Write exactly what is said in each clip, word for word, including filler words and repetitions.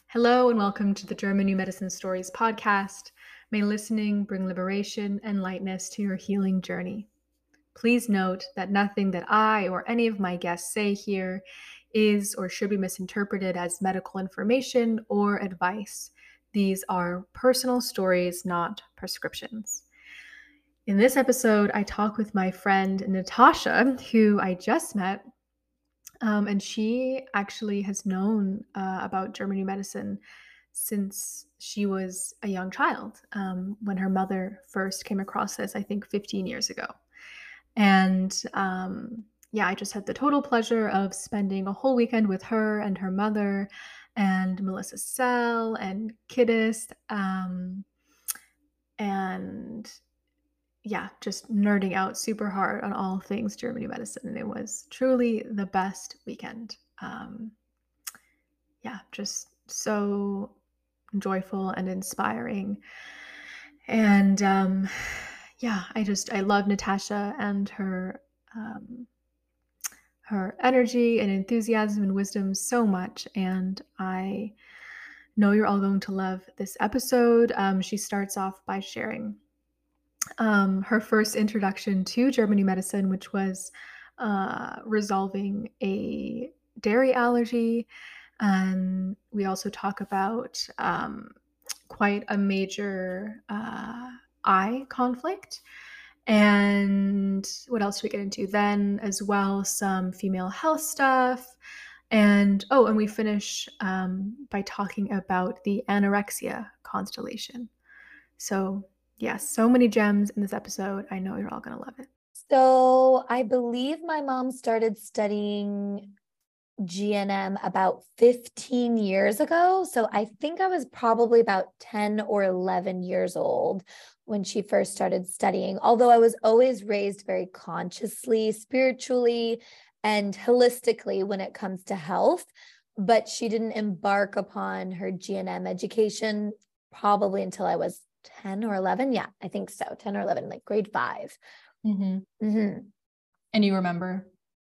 Hello and welcome to the German New Medicine Stories podcast. May listening bring liberation and lightness to your healing journey. Please note that nothing that I or any of my guests say here is or should be misinterpreted as medical information or advice. These are personal stories, not prescriptions. In this episode, I talk with my friend Natasha, who I just met. Um, and she actually has known uh, about German New Medicine since she was a young child, um, when her mother first came across this, I think fifteen years ago. And um, yeah, I just had the total pleasure of spending a whole weekend with her and her mother and Melissa Sell and Kiddist. Um, and yeah, just nerding out super hard on all things German medicine. And it was truly the best weekend. Um, yeah, just so joyful and inspiring. And um, yeah, I just, I love Natasha and her, um, her energy and enthusiasm and wisdom so much. And I know you're all going to love this episode. Um, she starts off by sharing um, her first introduction to German New Medicine, which was uh, resolving a dairy allergy. And we also talk about um, quite a major uh, eye conflict. And what else do we get into then as well? Some female health stuff. And oh, and we finish um, by talking about the anorexia constellation. So yes, so many gems in this episode. I know you're all going to love it. So I believe my mom started studying G N M about fifteen years ago. So I think I was probably about ten or eleven years old when she first started studying, although I was always raised very consciously, spiritually, and holistically when it comes to health. But she didn't embark upon her G N M education probably until I was ten or eleven. Yeah, I think so. ten or eleven, like grade five. Mm-hmm. Mm-hmm. And you remember?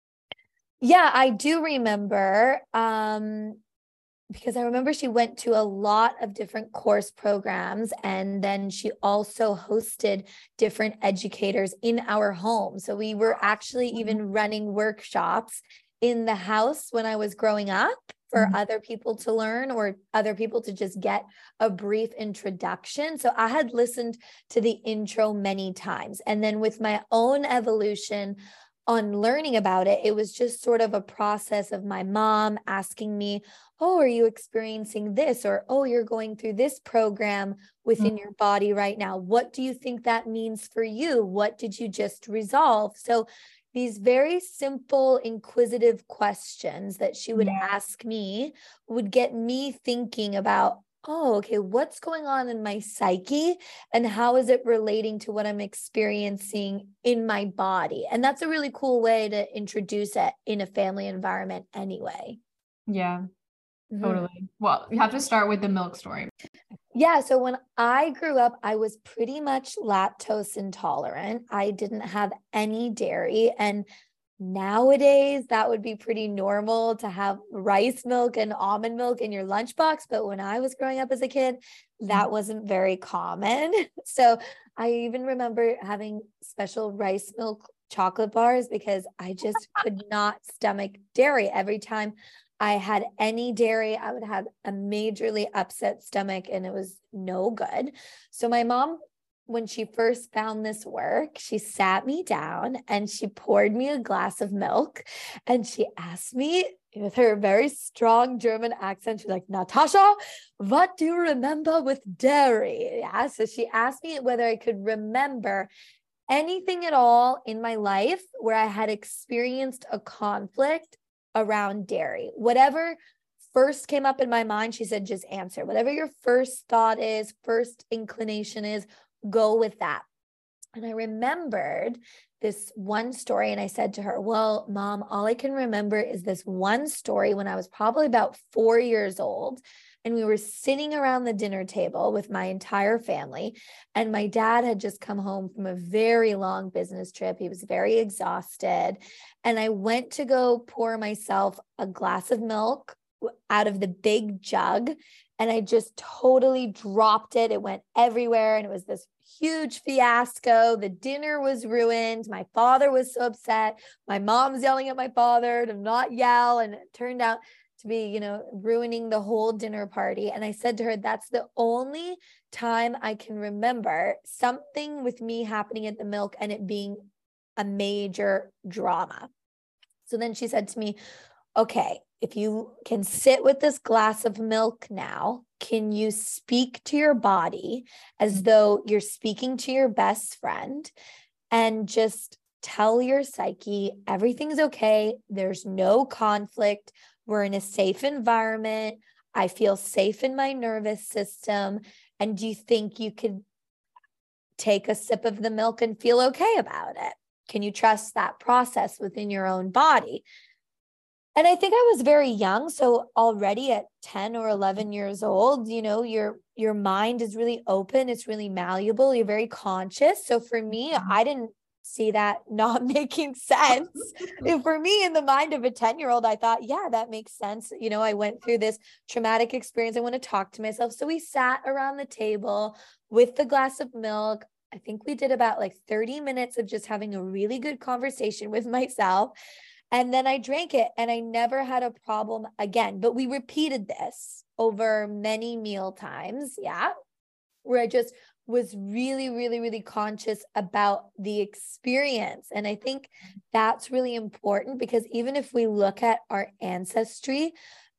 Yeah, I do remember, um, because I remember she went to a lot of different course programs, and then she also hosted different educators in our home. So we were actually even running workshops in the house when I was growing up for mm-hmm. other people to learn or other people to just get a brief introduction. So I had listened to the intro many times. And then with my own evolution on learning about it, it was just sort of a process of my mom asking me, oh, are you experiencing this? Or, oh, you're going through this program within mm-hmm. your body right now. What do you think that means for you? What did you just resolve? So these very simple, inquisitive questions that she would yeah. ask me would get me thinking about, oh, okay, what's going on in my psyche and how is it relating to what I'm experiencing in my body? And that's a really cool way to introduce it in a family environment anyway. Yeah, mm-hmm. totally. Well, you have to start with the milk story. Yeah. So when I grew up, I was pretty much lactose intolerant. I didn't have any dairy. And nowadays, that would be pretty normal to have rice milk and almond milk in your lunchbox. But when I was growing up as a kid, that wasn't very common. So I even remember having special rice milk chocolate bars because I just could not stomach dairy. Every time I had any dairy, I would have a majorly upset stomach and it was no good. So my mom, when she first found this work, she sat me down and she poured me a glass of milk and she asked me with her very strong German accent, she's like, Natasha, what do you remember with dairy? Yeah. So she asked me whether I could remember anything at all in my life where I had experienced a conflict around dairy. Whatever first came up in my mind, she said, just answer. Whatever your first thought is, first inclination is, go with that. And I remembered this one story and I said to her, well, Mom, all I can remember is this one story when I was probably about four years old. And we were sitting around the dinner table with my entire family. And my dad had just come home from a very long business trip. He was very exhausted. And I went to go pour myself a glass of milk out of the big jug, and I just totally dropped it. It went everywhere, and it was this huge fiasco. The dinner was ruined. My father was so upset. My mom's yelling at my father to not yell, and it turned out to be, you know, ruining the whole dinner party. And I said to her, that's the only time I can remember something with me happening at the milk and it being a major drama. So then she said to me, okay, if you can sit with this glass of milk now, can you speak to your body as though you're speaking to your best friend and just tell your psyche everything's okay. There's no conflict. We're in a safe environment. I feel safe in my nervous system. And do you think you could take a sip of the milk and feel okay about it? Can you trust that process within your own body? And I think I was very young. So already at ten or eleven years old, you know, your, your mind is really open. It's really malleable. You're very conscious. So for me, I didn't see that not making sense. And for me, in the mind of a ten year old, I thought, yeah, that makes sense. You know, I went through this traumatic experience. I want to talk to myself. So we sat around the table with the glass of milk. I think we did about like thirty minutes of just having a really good conversation with myself. And then I drank it and I never had a problem again. But we repeated this over many meal times. Yeah. Where I just was really, really, really conscious about the experience. And I think that's really important because even if we look at our ancestry,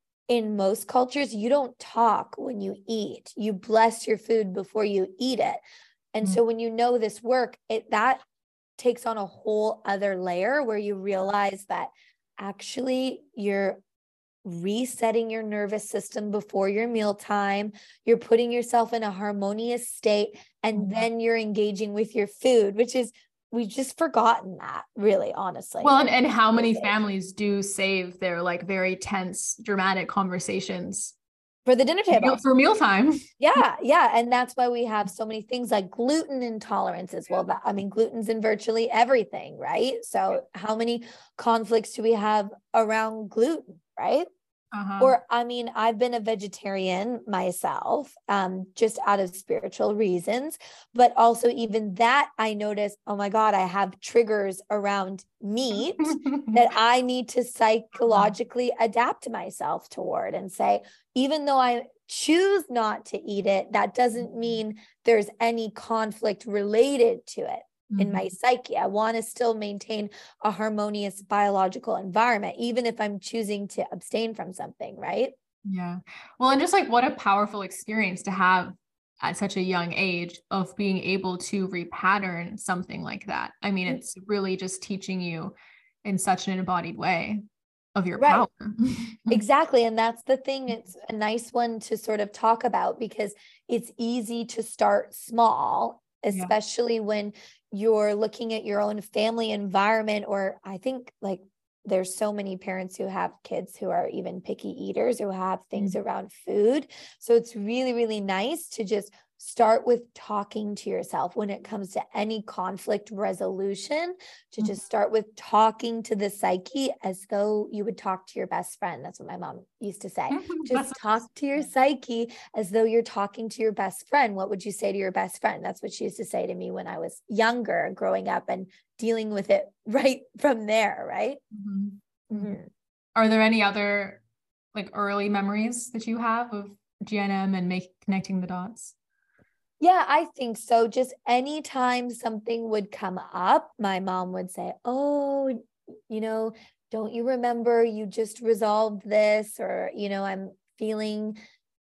in most cultures, you don't talk when you eat. You bless your food before you eat it. And mm-hmm. so when you know this work, it that takes on a whole other layer where you realize that actually you're resetting your nervous system before your mealtime. You're putting yourself in a harmonious state, and mm-hmm. then you're engaging with your food, which is, we've just forgotten that, really, honestly. Well, and, and how many families do save their like very tense, dramatic conversations for the dinner table, for mealtime? Yeah. Yeah. And that's why we have so many things like gluten intolerance as well. That, I mean, gluten's in virtually everything, right? So how many conflicts do we have around gluten, right? Uh-huh. Or, I mean, I've been a vegetarian myself, um, just out of spiritual reasons, but also even that I noticed, oh my God, I have triggers around meat that I need to psychologically adapt myself toward and say, even though I choose not to eat it, that doesn't mean there's any conflict related to it. In my psyche, I want to still maintain a harmonious biological environment, even if I'm choosing to abstain from something, right? Yeah. Well, and just like what a powerful experience to have at such a young age of being able to repattern something like that. I mean, it's really just teaching you in such an embodied way of your right. power. Exactly. And that's the thing. It's a nice one to sort of talk about because it's easy to start small, especially yeah. when you're looking at your own family environment. Or I think like there's so many parents who have kids who are even picky eaters, who have things mm-hmm. around food. So it's really, really nice to just start with talking to yourself when it comes to any conflict resolution, to mm-hmm. just start with talking to the psyche as though you would talk to your best friend. That's what my mom used to say. Just talk to your psyche as though you're talking to your best friend. What would you say to your best friend? That's what she used to say to me when I was younger, growing up and dealing with it right from there, right? Mm-hmm. Mm-hmm. Are there any other like early memories that you have of G N M and make connecting the dots? Yeah, I think so. Just anytime something would come up, my mom would say, oh, you know, don't you remember you just resolved this? Or, you know, I'm feeling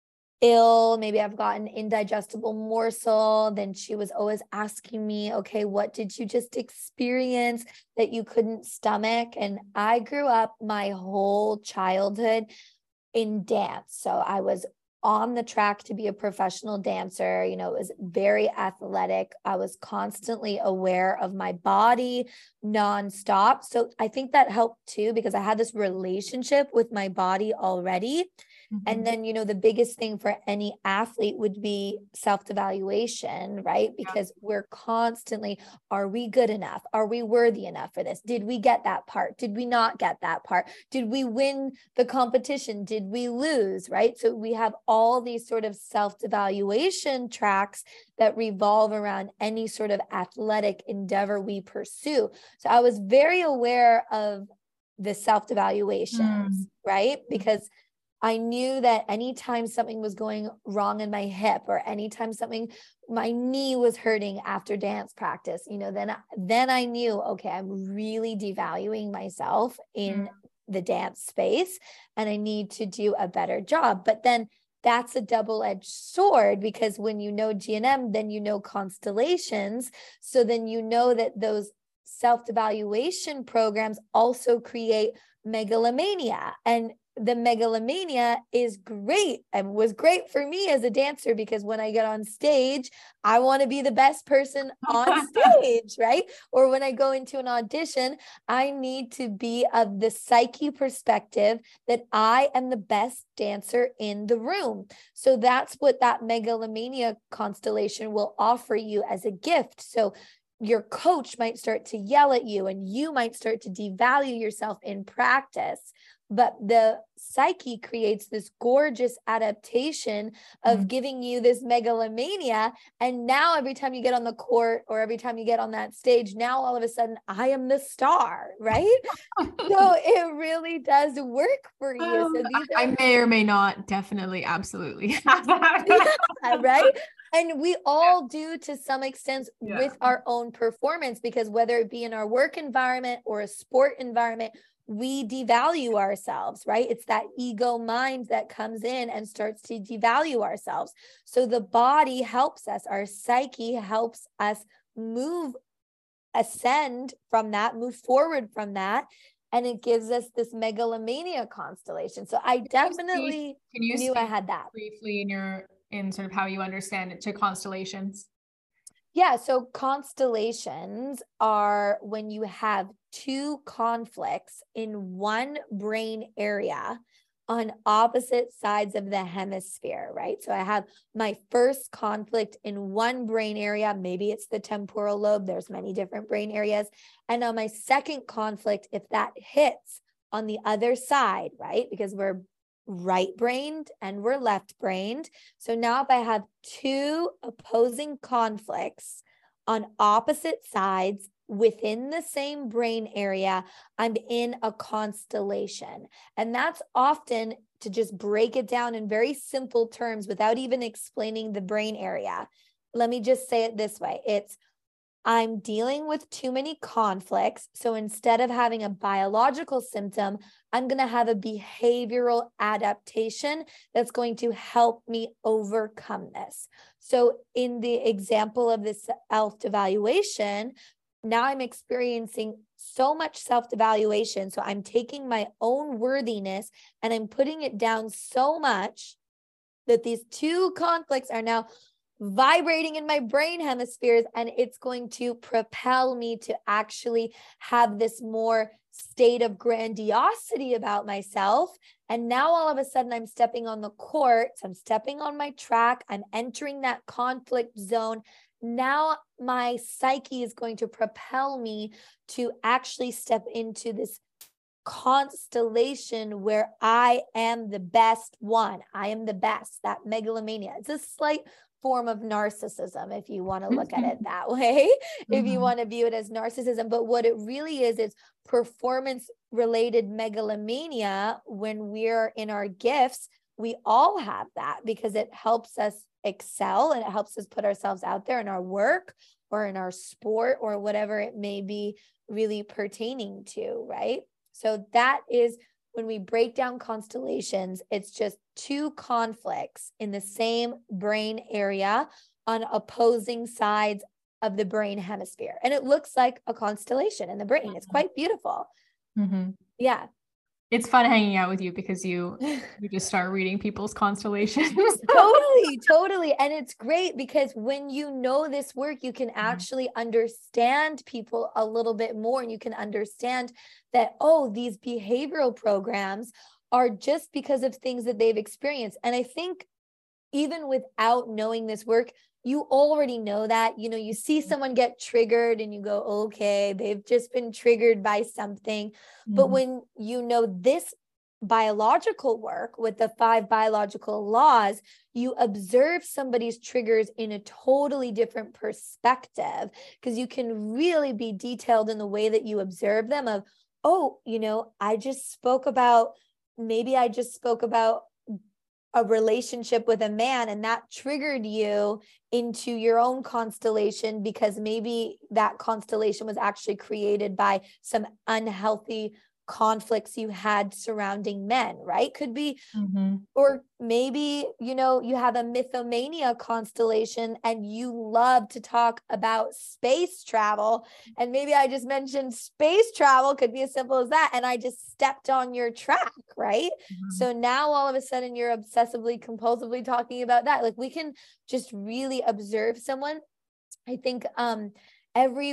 ill. Maybe I've got an indigestible morsel. Then she was always asking me, okay, what did you just experience that you couldn't stomach? And I grew up my whole childhood in dance. So I was on the track to be a professional dancer. You know, it was very athletic. I was constantly aware of my body nonstop. So I think that helped too, because I had this relationship with my body already Mm-hmm. And then, you know, the biggest thing for any athlete would be self-evaluation, right? Because yeah. we're constantly, are we good enough? Are we worthy enough for this? Did we get that part? Did we not get that part? Did we win the competition? Did we lose, right? So we have all these sort of self-evaluation tracks that revolve around any sort of athletic endeavor we pursue. So I was very aware of the self-evaluations, mm. right? Because I knew that anytime something was going wrong in my hip, or anytime something, my knee was hurting after dance practice, you know, then, then I knew, okay, I'm really devaluing myself in mm. the dance space, and I need to do a better job. But then that's a double-edged sword, because when you know G N M, then you know constellations. So then you know that those self-evaluation programs also create megalomania, and the megalomania is great and was great for me as a dancer, because when I get on stage, I want to be the best person on stage, right? Or when I go into an audition, I need to be of the psyche perspective that I am the best dancer in the room. So that's what that megalomania constellation will offer you as a gift. So your coach might start to yell at you, and you might start to devalue yourself in practice. But the psyche creates this gorgeous adaptation of mm. giving you this megalomania. And now every time you get on the court, or every time you get on that stage, now all of a sudden I am the star, right? So it really does work for you. Um, so these I, are- I may or may not definitely absolutely have that. Yeah, right? And we all do to some extent yeah. with our own performance, because whether it be in our work environment or a sport environment, we devalue ourselves, right? It's that ego mind that comes in and starts to devalue ourselves. So the body helps us, our psyche helps us move, ascend from that, move forward from that. And it gives us this megalomania constellation. So I definitely can you knew I had that. Briefly in your, in sort of how you understand it to constellations? Yeah, so constellations are when you have two conflicts in one brain area on opposite sides of the hemisphere, right? So I have my first conflict in one brain area, maybe it's the temporal lobe, there's many different brain areas. And on my second conflict, if that hits on the other side, right? Because we're right-brained and we're left-brained. So now if I have two opposing conflicts on opposite sides within the same brain area, I'm in a constellation. And that's often, to just break it down in very simple terms without even explaining the brain area, let me just say it this way. It's, I'm dealing with too many conflicts. So instead of having a biological symptom, I'm going to have a behavioral adaptation that's going to help me overcome this. So in the example of this self-evaluation, now I'm experiencing so much self-evaluation. So I'm taking my own worthiness and I'm putting it down so much that these two conflicts are now vibrating in my brain hemispheres, and it's going to propel me to actually have this more state of grandiosity about myself. And now all of a sudden I'm stepping on the court, I'm stepping on my track, I'm entering that conflict zone. Now my psyche is going to propel me to actually step into this constellation where I am the best one. I am the best, that megalomania. It's a slight form of narcissism, if you want to look at it that way, mm-hmm. if you want to view it as narcissism. But what it really is, is performance related megalomania. When we're in our gifts, we all have that, because it helps us excel and it helps us put ourselves out there in our work or in our sport or whatever it may be really pertaining to, right? So that is, when we break down constellations, it's just two conflicts in the same brain area on opposing sides of the brain hemisphere. And it looks like a constellation in the brain. It's quite beautiful. Mm-hmm. Yeah. It's fun hanging out with you because you you just start reading people's constellations. Totally, totally. And it's great because when you know this work, you can actually mm-hmm. understand people a little bit more, and you can understand that, oh, these behavioral programs are just because of things that they've experienced. And I think even without knowing this work, you already know that. You know, you see someone get triggered and you go, okay, they've just been triggered by something. Mm-hmm. But when you know this biological work with the five biological laws, you observe somebody's triggers in a totally different perspective, because you can really be detailed in the way that you observe them of, oh, you know, I just spoke about, maybe I just spoke about a relationship with a man, and that triggered you into your own constellation because maybe that constellation was actually created by some unhealthy conflicts you had surrounding men, right? Could be, mm-hmm. or maybe, you know, you have a mythomania constellation and you love to talk about space travel. And maybe I just mentioned space travel, could be as simple as that. And I just stepped on your track, right? Mm-hmm. So now all of a sudden you're obsessively, compulsively talking about that. Like, we can just really observe someone. I think um, every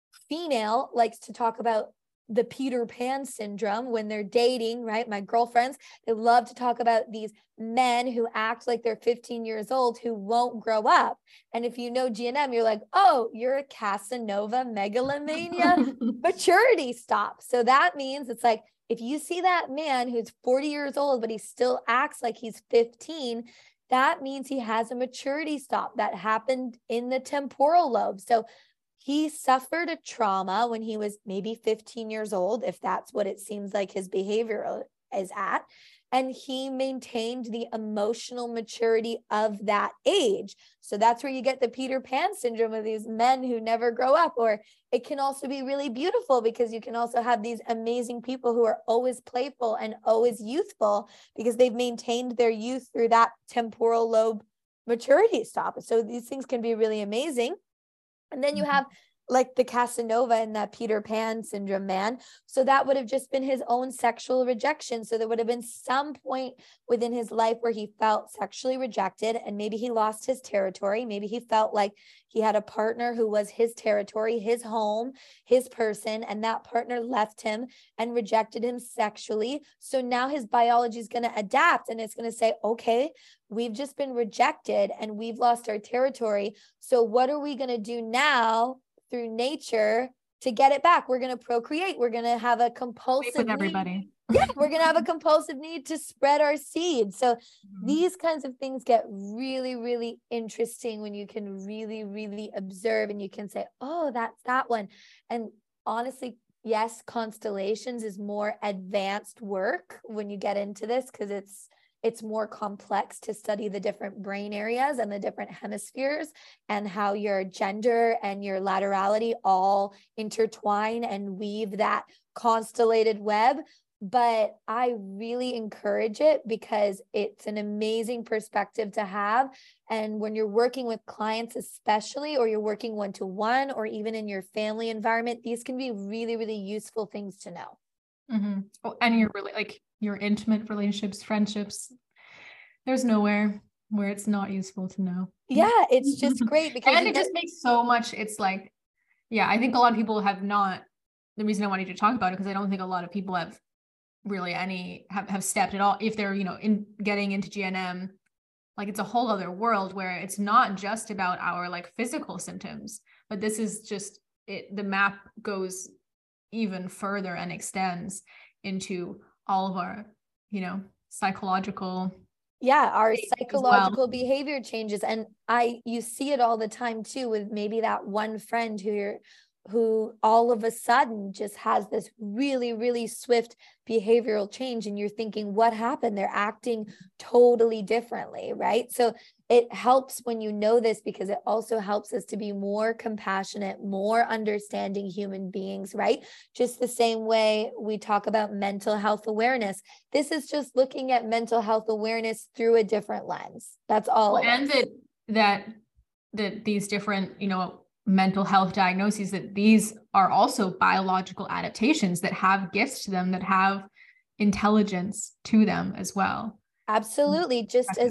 female likes to talk about the Peter Pan syndrome when they're dating, right? My girlfriends, they love to talk about these men who act like they're fifteen years old who won't grow up. And if you know G N M, you're like, oh, you're a Casanova megalomania maturity stop. So that means it's like, if you see that man who's forty years old, but he still acts like he's fifteen, that means he has a maturity stop that happened in the temporal lobe. So he suffered a trauma when he was maybe fifteen years old, if that's what it seems like his behavior is at. And he maintained the emotional maturity of that age. So that's where you get the Peter Pan syndrome of these men who never grow up. Or it can also be really beautiful, because you can also have these amazing people who are always playful and always youthful because they've maintained their youth through that temporal lobe maturity stop. So these things can be really amazing. And then you have like the Casanova and that Peter Pan syndrome man. So that would have just been his own sexual rejection. So there would have been some point within his life where he felt sexually rejected, and maybe he lost his territory. Maybe he felt like he had a partner who was his territory, his home, his person, and that partner left him and rejected him sexually. So now his biology is going to adapt, and it's going to say, okay, we've just been rejected and we've lost our territory. So what are we going to do now through nature to get it back? We're going to procreate. We're going to have a compulsive with everybody. Need. Yeah, we're going to have a compulsive need to spread our seed. So mm-hmm. these kinds of things get really, really interesting when you can really, really observe, and you can say, oh, that's that one. And honestly, yes, constellations is more advanced work when you get into this, because it's it's more complex to study the different brain areas and the different hemispheres, and how your gender and your laterality all intertwine and weave that constellated web. But I really encourage it because it's an amazing perspective to have. And when you're working with clients, especially, or you're working one-to-one, or even in your family environment, these can be really, really useful things to know. Mm-hmm. Oh, and you're really like your intimate relationships, friendships, there's nowhere where it's not useful to know. Yeah, it's just great because and it get- just makes so much. It's like, yeah, I think a lot of people have not, the reason I wanted to talk about it, because I don't think a lot of people have really any, have, have stepped at all. If they're, you know, in getting into G N M, like it's a whole other world where it's not just about our like physical symptoms, but this is just it. The map goes even further and extends into all of our, you know, psychological. Yeah, our psychological well. behavior changes. And I, you see it all the time too, with maybe that one friend who you're, who all of a sudden just has this really, really swift behavioral change. And you're thinking, what happened? They're acting totally differently, right? So it helps when you know this, because it also helps us to be more compassionate, more understanding human beings, right? Just the same way we talk about mental health awareness. This is just looking at mental health awareness through a different lens. That's all. Well, and that, that, that these different, you know, mental health diagnoses, that these are also biological adaptations that have gifts to them, that have intelligence to them as well. Absolutely. Just as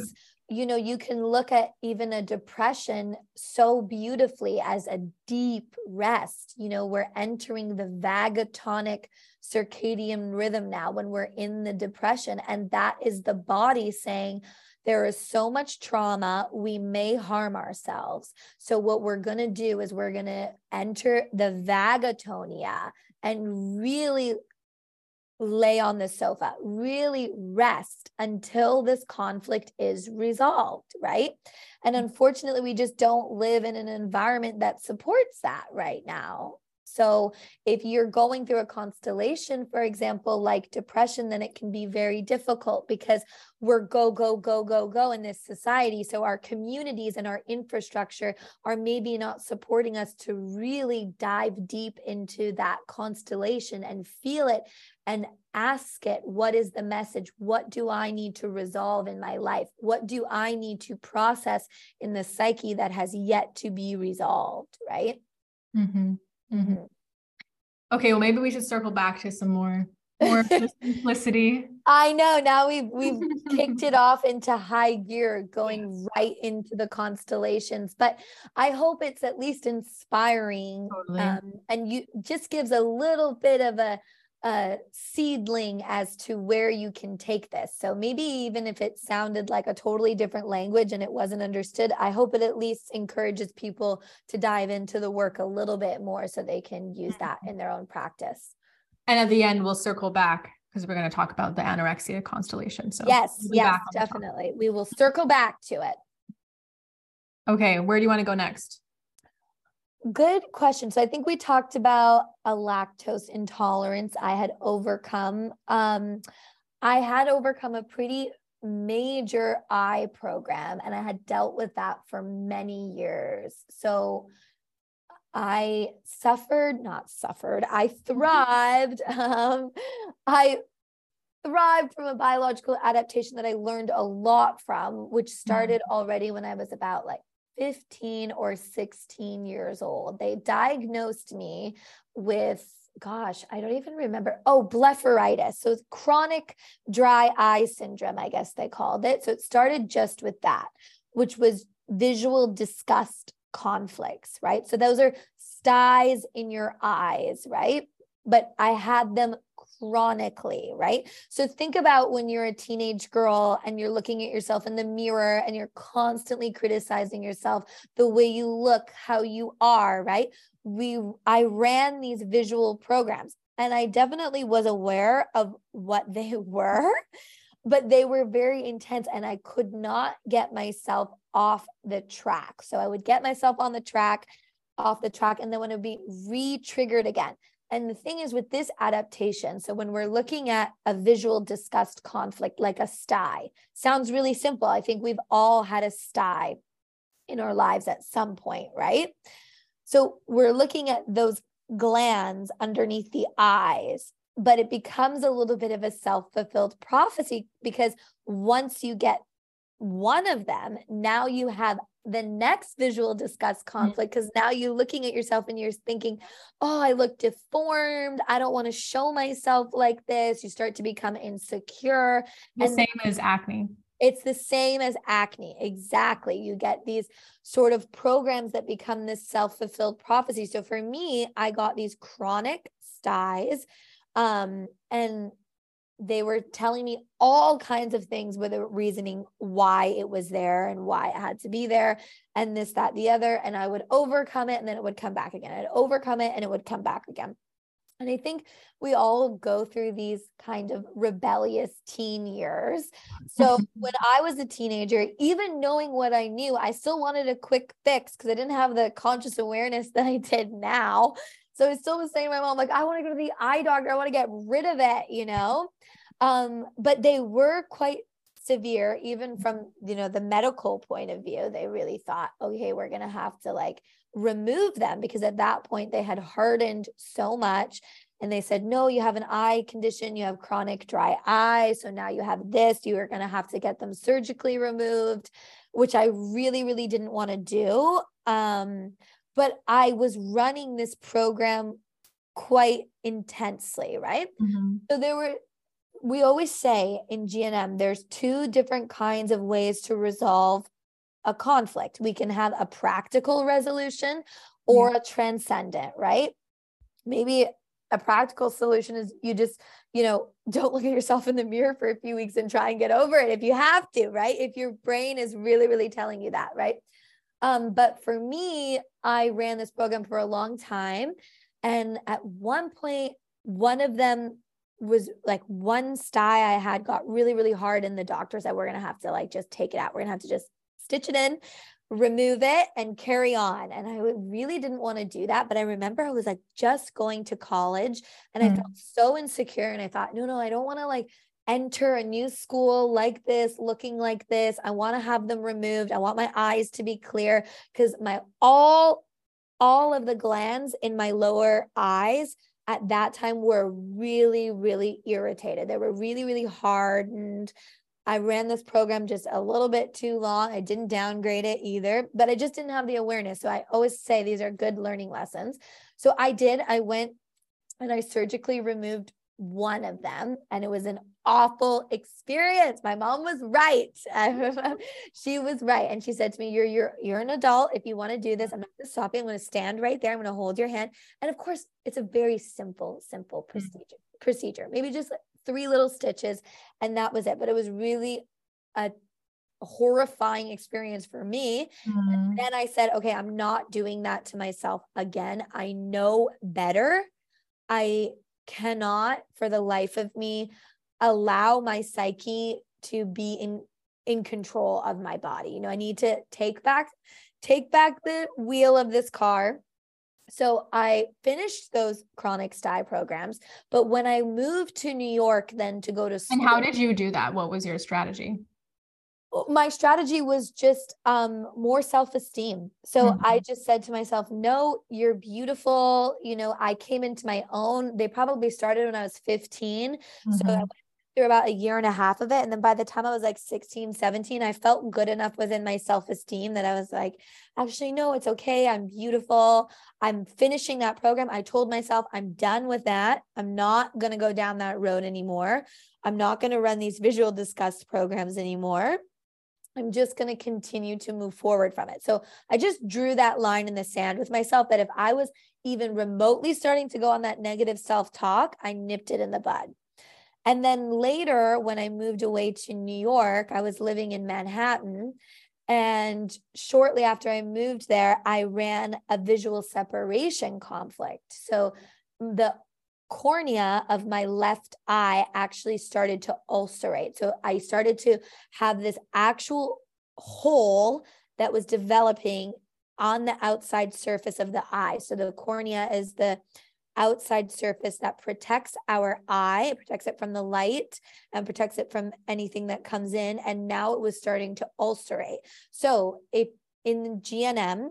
you know, you can look at even a depression so beautifully as a deep rest. You know, we're entering the vagatonic circadian rhythm now when we're in the depression. And that is the body saying, there is so much trauma, we may harm ourselves. So what we're going to do is we're going to enter the vagatonia and really lay on the sofa, really rest until this conflict is resolved, right? And unfortunately, we just don't live in an environment that supports that right now. So if you're going through a constellation, for example, like depression, then it can be very difficult because we're go, go, go, go, go in this society. So our communities and our infrastructure are maybe not supporting us to really dive deep into that constellation and feel it and ask it, what is the message? What do I need to resolve in my life? What do I need to process in the psyche that has yet to be resolved, right? Mm-hmm. Mm-hmm. Okay, well, maybe we should circle back to some more, more of the simplicity. I know. Now we've we've kicked it off into high gear, going yes. right into the constellations. But I hope it's at least inspiring, totally. um, and you just gives a little bit of a, a seedling as to where you can take this. So maybe even if it sounded like a totally different language and it wasn't understood, I hope it at least encourages people to dive into the work a little bit more so they can use that in their own practice. And at the end, we'll circle back because we're going to talk about the anorexia constellation. So yes, we'll yes, definitely. We will circle back to it. Okay. Where do you want to go next? Good question. So I think we talked about a lactose intolerance I had overcome. Um, I had overcome a pretty major eye program, and I had dealt with that for many years. So I suffered, not suffered, I thrived. Um, I thrived from a biological adaptation that I learned a lot from, which started already when I was about like fifteen or sixteen years old. They diagnosed me with, gosh, I don't even remember. Oh, blepharitis. So it's chronic dry eye syndrome, I guess they called it. So it started just with that, which was visual disgust conflicts, right? So those are styes in your eyes, right? But I had them chronically, right? So think about when you're a teenage girl and you're looking at yourself in the mirror and you're constantly criticizing yourself, the way you look, how you are, right? We, I ran these visual programs and I definitely was aware of what they were, but they were very intense and I could not get myself off the track. So I would get myself on the track, off the track, and then when it would be re-triggered again. And the thing is with this adaptation, so when we're looking at a visual disgust conflict, like a sty, sounds really simple. I think we've all had a sty in our lives at some point, right? So we're looking at those glands underneath the eyes, but it becomes a little bit of a self-fulfilled prophecy because once you get one of them, now you have the next visual disgust conflict because now you're looking at yourself and you're thinking, oh, I look deformed. I don't want to show myself like this. You start to become insecure. The and same as acne. It's the same as acne. Exactly. You get these sort of programs that become this self-fulfilled prophecy. So for me, I got these chronic styes, um, and they were telling me all kinds of things with a reasoning why it was there and why it had to be there and this, that, the other. And I would overcome it and then it would come back again. I'd overcome it and it would come back again. And I think we all go through these kind of rebellious teen years. So when I was a teenager, even knowing what I knew, I still wanted a quick fix because I didn't have the conscious awareness that I did now. So I still was saying to my mom, like, I want to go to the eye doctor. I want to get rid of it, you know? Um, but they were quite severe, even from, you know, the medical point of view. They really thought, okay, we're going to have to like remove them because at that point they had hardened so much. And they said, no, you have an eye condition. You have chronic dry eye. So now you have this, you are going to have to get them surgically removed, which I really, really didn't want to do. Um, But I was running this program quite intensely, right? Mm-hmm. So there were we always say in G N M, there's two different kinds of ways to resolve a conflict. We can have a practical resolution or Yeah. a transcendent, right? Maybe a practical solution is you just, you know, don't look at yourself in the mirror for a few weeks and try and get over it if you have to, right? If your brain is really, really telling you that, right? Um, but for me, I ran this program for a long time. And at one point, one of them was like one sty I had got really, really hard. And the doctor said, we're going to have to like just take it out. We're going to have to just stitch it in, remove it, and carry on. And I really didn't want to do that. But I remember I was like just going to college and I Mm. felt so insecure. And I thought, no, no, I don't want to like enter a new school like this, looking like this. I want to have them removed. I want my eyes to be clear because my all, all of the glands in my lower eyes at that time were really, really irritated. They were really, really hardened. I ran this program just a little bit too long. I didn't downgrade it either, but I just didn't have the awareness. So I always say these are good learning lessons. So I did, I went and I surgically removed one of them, and it was an awful experience. My mom was right. She was right. And she said to me, you're, you're, you're an adult. If you want to do this, I'm not going to stop you. I'm going to stand right there. I'm going to hold your hand. And of course, it's a very simple, simple procedure, procedure, maybe just three little stitches. And that was it. But it was really a horrifying experience for me. Mm. And then I said, okay, I'm not doing that to myself again. I know better. I cannot for the life of me allow my psyche to be in in control of my body. You know, I need to take back take back the wheel of this car. So I finished those chronic sty programs, but when I moved to New York then to go to school. And how did you do that? What was your strategy? My strategy was just um, more self-esteem. So mm-hmm. I just said to myself, no, you're beautiful. You know, I came into my own. They probably started when I was fifteen. Mm-hmm. So I went through about a year and a half of it. And then by the time I was like sixteen, seventeen, I felt good enough within my self-esteem that I was like, actually, no, it's okay. I'm beautiful. I'm finishing that program. I told myself I'm done with that. I'm not going to go down that road anymore. I'm not going to run these visual disgust programs anymore. I'm just going to continue to move forward from it. So I just drew that line in the sand with myself that if I was even remotely starting to go on that negative self-talk, I nipped it in the bud. And then later, when I moved away to New York, I was living in Manhattan. And shortly after I moved there, I ran a visual separation conflict. So the cornea of my left eye actually started to ulcerate. So I started to have this actual hole that was developing on the outside surface of the eye. So the cornea is the outside surface that protects our eye. It protects it from the light and protects it from anything that comes in. And now it was starting to ulcerate. So if in G N M,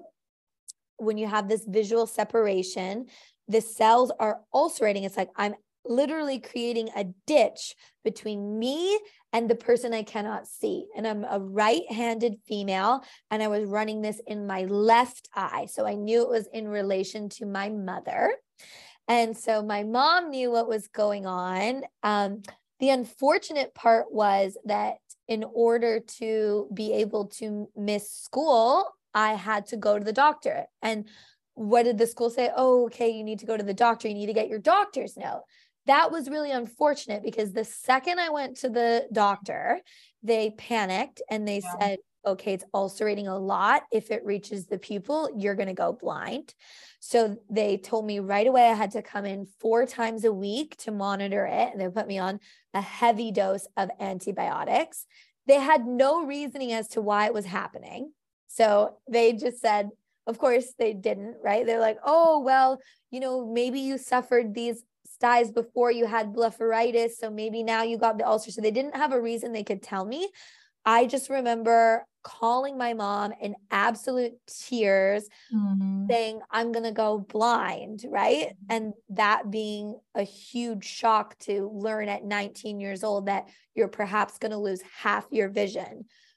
when you have this visual separation, the cells are ulcerating. It's like I'm literally creating a ditch between me and the person I cannot see. And I'm a right-handed female, and I was running this in my left eye. So I knew it was in relation to my mother. And so my mom knew what was going on. Um, the unfortunate part was that in order to be able to miss school, I had to go to the doctor. And what did the school say? Oh, okay, you need to go to the doctor. You need to get your doctor's note. That was really unfortunate because the second I went to the doctor, they panicked and they yeah. said, okay, it's ulcerating a lot. If it reaches the pupil, you're going to go blind. So they told me right away I had to come in four times a week to monitor it. And they put me on a heavy dose of antibiotics. They had no reasoning as to why it was happening. So they just said, of course they didn't, right? They're like, oh, well, you know, maybe you suffered these styes before you had blepharitis. So maybe now you got the ulcer. So they didn't have a reason they could tell me. I just remember calling my mom in absolute tears, mm-hmm. saying, I'm going to go blind, right? And that being a huge shock to learn at nineteen years old that you're perhaps going to lose half your vision.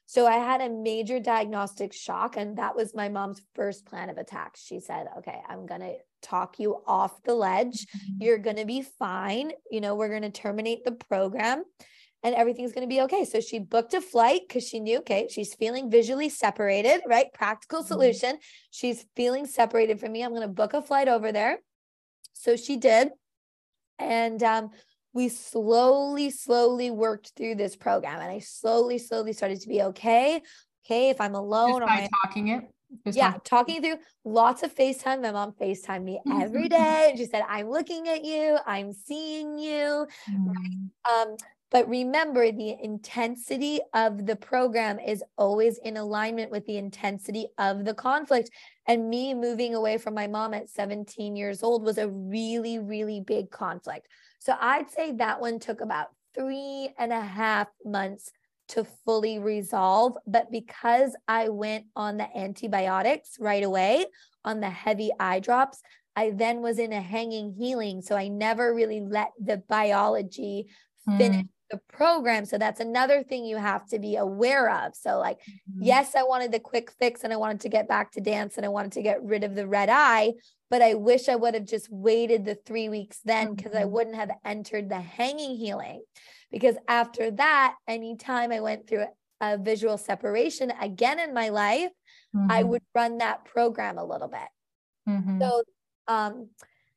So I had a major diagnostic shock, and that was my mom's first plan of attack. She said, okay, I'm going to talk you off the ledge. Mhm. You're going to be fine. You know, we're going to terminate the program and everything's going to be okay. So she booked a flight because she knew, okay, she's feeling visually separated, right? Practical solution. She's feeling separated from me. I'm going to book a flight over there. So she did. And um, we slowly, slowly worked through this program. And I slowly, slowly started to be okay. Okay, if I'm alone Just on by my talking it. Just yeah, talking. talking through lots of FaceTime. My mom FaceTimed me every day. And she said, I'm looking at you, I'm seeing you. Mm. Um, but remember, the intensity of the program is always in alignment with the intensity of the conflict. And me moving away from my mom at seventeen years old was a really, really big conflict. So I'd say that one took about three and a half months to fully resolve. But because I went on the antibiotics right away, on the heavy eye drops, I then was in a hanging healing. So I never really let the biology finish Mm. the program. So that's another thing you have to be aware of. So like, Mhm. yes, I wanted the quick fix and I wanted to get back to dance and I wanted to get rid of the red eye, but I wish I would have just waited the three weeks then because I Mhm. wouldn't have entered the hanging healing. Because after that, anytime I went through a visual separation again in my life, I Mhm. would run that program a little bit. Mhm. So um,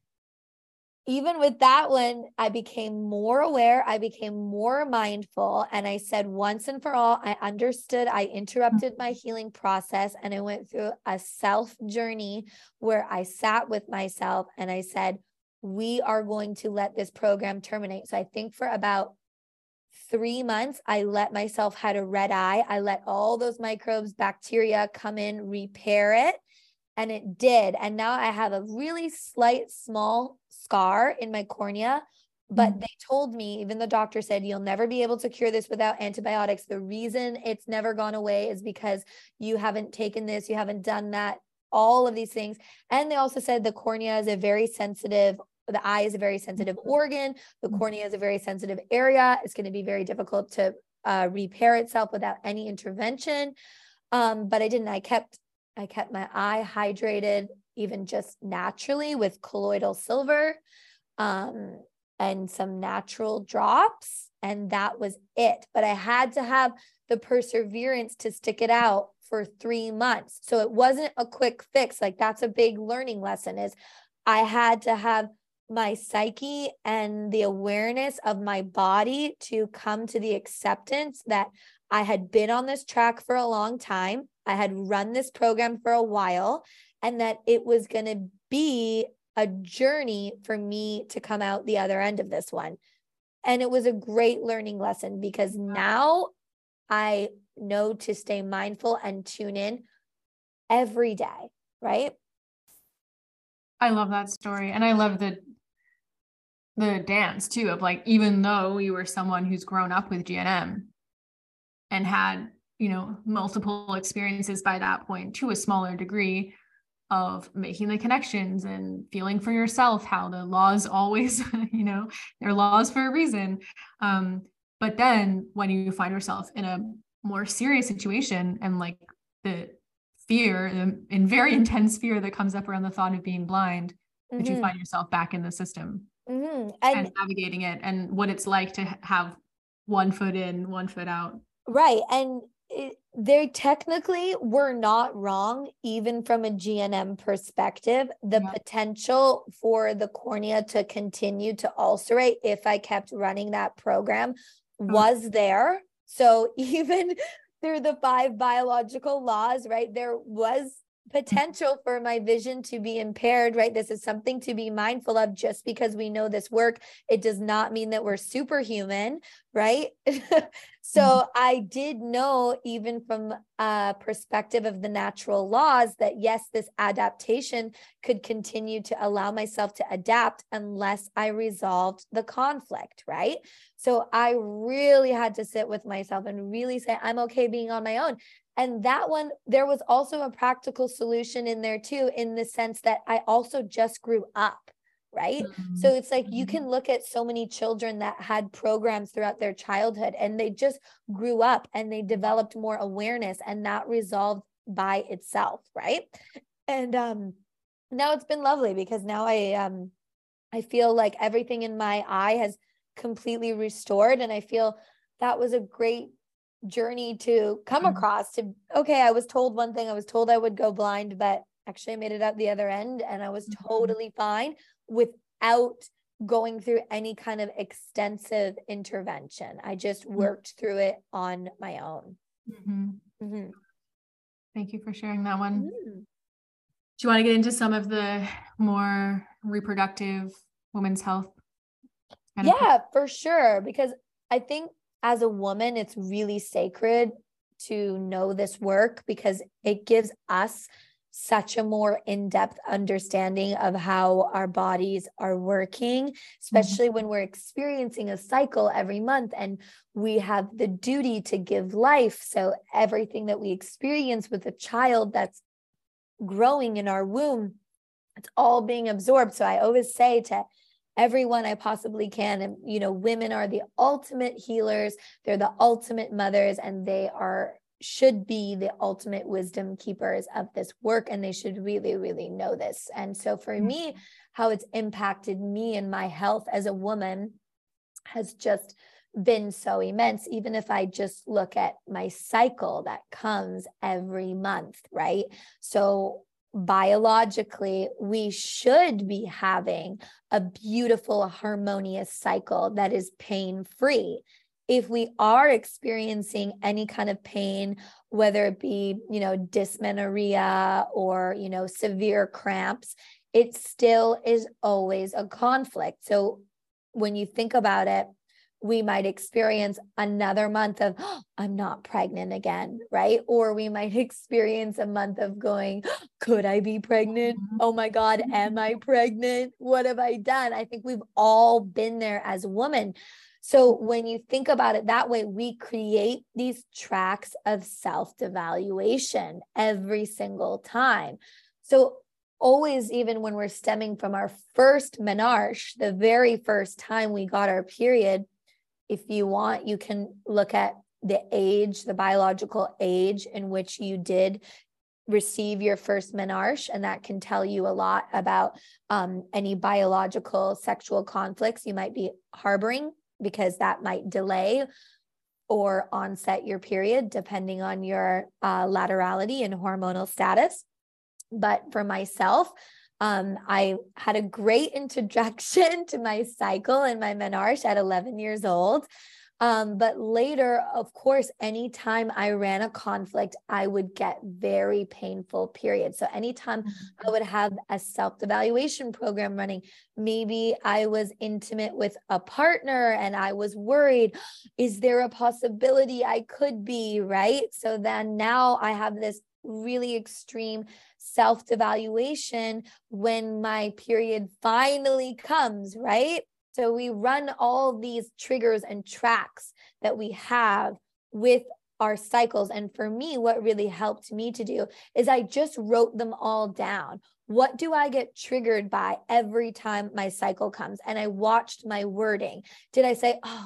even with that one, I became more aware. I became more mindful. And I said, once and for all, I understood. I interrupted my healing process and I went through a self journey where I sat with myself and I said, we are going to let this program terminate. So I think for about three months, I let myself had a red eye. I let all those microbes, bacteria come in, repair it. And it did. And now I have a really slight, small scar in my cornea. But Mhm. they told me, even the doctor said, you'll never be able to cure this without antibiotics. The reason it's never gone away is because you haven't taken this, you haven't done that, all of these things. And they also said the cornea is a very sensitive, the eye is a very sensitive organ. The cornea is a very sensitive area. It's going to be very difficult to uh, repair itself without any intervention. Um, but I didn't. I kept I kept my eye hydrated, even just naturally with colloidal silver um, and some natural drops. And that was it. But I had to have the perseverance to stick it out for three months. So it wasn't a quick fix. Like that's a big learning lesson is I had to have my psyche and the awareness of my body to come to the acceptance that I had been on this track for a long time. I had run this program for a while, and that it was going to be a journey for me to come out the other end of this one. And it was a great learning lesson because now I know to stay mindful and tune in every day, right? I love that story. And I love the the dance too of like, even though you were someone who's grown up with G N M and had, you know, multiple experiences by that point to a smaller degree of making the connections and feeling for yourself how the laws always, you know, they're laws for a reason. Um, but then when you find yourself in a more serious situation and like the fear, the in very intense fear that comes up around the thought of being blind, that you Mm-hmm. find yourself back in the system Mm-hmm. And and navigating it and what it's like to have one foot in, one foot out. right. And it, they technically were not wrong, even from a G N M perspective. The Yeah. potential for the cornea to continue to ulcerate if I kept running that program was there. So even through the five biological laws, right, there was potential for my vision to be impaired, right? This is something to be mindful of. Just because we know this work, it does not mean that we're superhuman, right? So I did know, even from a perspective of the natural laws, that yes, this adaptation could continue to allow myself to adapt unless I resolved the conflict, right? So I really had to sit with myself and really say, I'm okay being on my own. And that one, there was also a practical solution in there too, in the sense that I also just grew up. right? Mm-hmm. So it's like you can look at so many children that had programs throughout their childhood and they just grew up and they developed more awareness and that resolved by itself, right? And um now it's been lovely because now I um I feel like everything in my eye has completely restored, and I feel that was a great journey to come across. To okay, I was told one thing, I was told I would go blind, but actually I made it out the other end and I was Mm-hmm. totally fine without going through any kind of extensive intervention. I just worked through it on my own. Mm-hmm. Mm-hmm. Thank you for sharing that one. Mm-hmm. Do you want to get into some of the more reproductive women's health? Yeah, for sure. Because I think as a woman, it's really sacred to know this work because it gives us such a more in-depth understanding of how our bodies are working, especially mm-hmm. when we're experiencing a cycle every month and we have the duty to give life. So everything that we experience with a child that's growing in our womb, it's all being absorbed. So I always say to everyone I possibly can, and you know, women are the ultimate healers, they're the ultimate mothers, and they are should be the ultimate wisdom keepers of this work, and they should really, really know this. And so for mm-hmm. me, how it's impacted me and my health as a woman has just been so immense. Even if I just look at my cycle that comes every month, right? So biologically, we should be having a beautiful, harmonious cycle that is pain-free. If we are experiencing any kind of pain, whether it be, you know, dysmenorrhea or, you know, severe cramps, it still is always a conflict. So when you think about it, we might experience another month of, oh, I'm not pregnant again, right? Or we might experience a month of going, could I be pregnant? Oh my God, am I pregnant? What have I done? I think we've all been there as women. So when you think about it that way, we create these tracks of self-devaluation every single time. So always, even when we're stemming from our first menarche, the very first time we got our period, if you want, you can look at the age, the biological age in which you did receive your first menarche, and that can tell you a lot about um, any biological sexual conflicts you might be harboring, because that might delay or onset your period depending on your uh, laterality and hormonal status. But for myself, Um, I had a great introduction to my cycle and my menarche at eleven years old. Um, but later, of course, anytime I ran a conflict, I would get very painful periods. So anytime mm-hmm. I would have a self-evaluation program running, maybe I was intimate with a partner and I was worried, is there a possibility I could be, right? So then now I have this really extreme self-devaluation when my period finally comes, right? So we run all these triggers and tracks that we have with our cycles. And for me, what really helped me to do is I just wrote them all down. What do I get triggered by every time my cycle comes? And I watched my wording. Did I say, oh,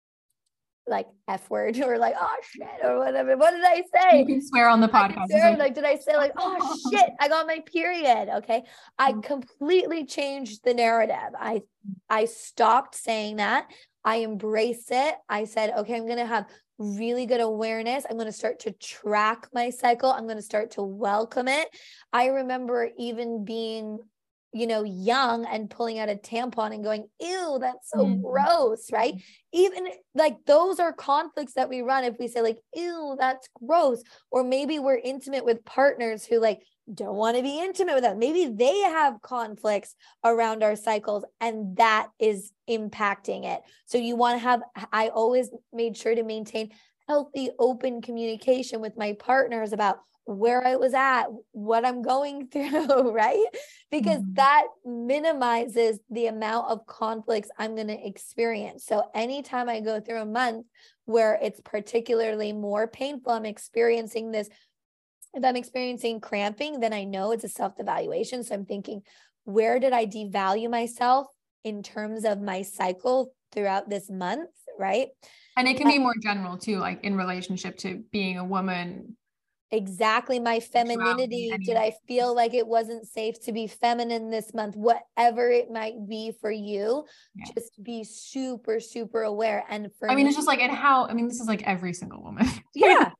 like F word, or like, oh shit, or whatever? What did I say? You can swear on the podcast. Swear, like, did I say like, oh shit, I got my period? Okay. I completely changed the narrative. I, I stopped saying that. I embraced it. I said, okay, I'm going to have really good awareness. I'm going to start to track my cycle. I'm going to start to welcome it. I remember even being, you know, young and pulling out a tampon and going, ew, that's so mm-hmm. gross, right? Even like those are conflicts that we run if we say like, ew, that's gross. Or maybe we're intimate with partners who like don't want to be intimate with us. Maybe they have conflicts around our cycles and that is impacting it. So you want to have, I always made sure to maintain healthy, open communication with my partners about where I was at, what I'm going through, right? Because mm-hmm. that minimizes the amount of conflicts I'm going to experience. So anytime I go through a month where it's particularly more painful, I'm experiencing this, if I'm experiencing cramping, then I know it's a self-evaluation. So I'm thinking, where did I devalue myself in terms of my cycle throughout this month, right? And it can be more general too, like in relationship to being a woman. Exactly. My femininity. Did I feel like it wasn't safe to be feminine this month? Whatever it might be for you, yeah. Just be super, super aware. And for I mean, me, it's just like, and how, I mean, this is like every single woman. Yeah.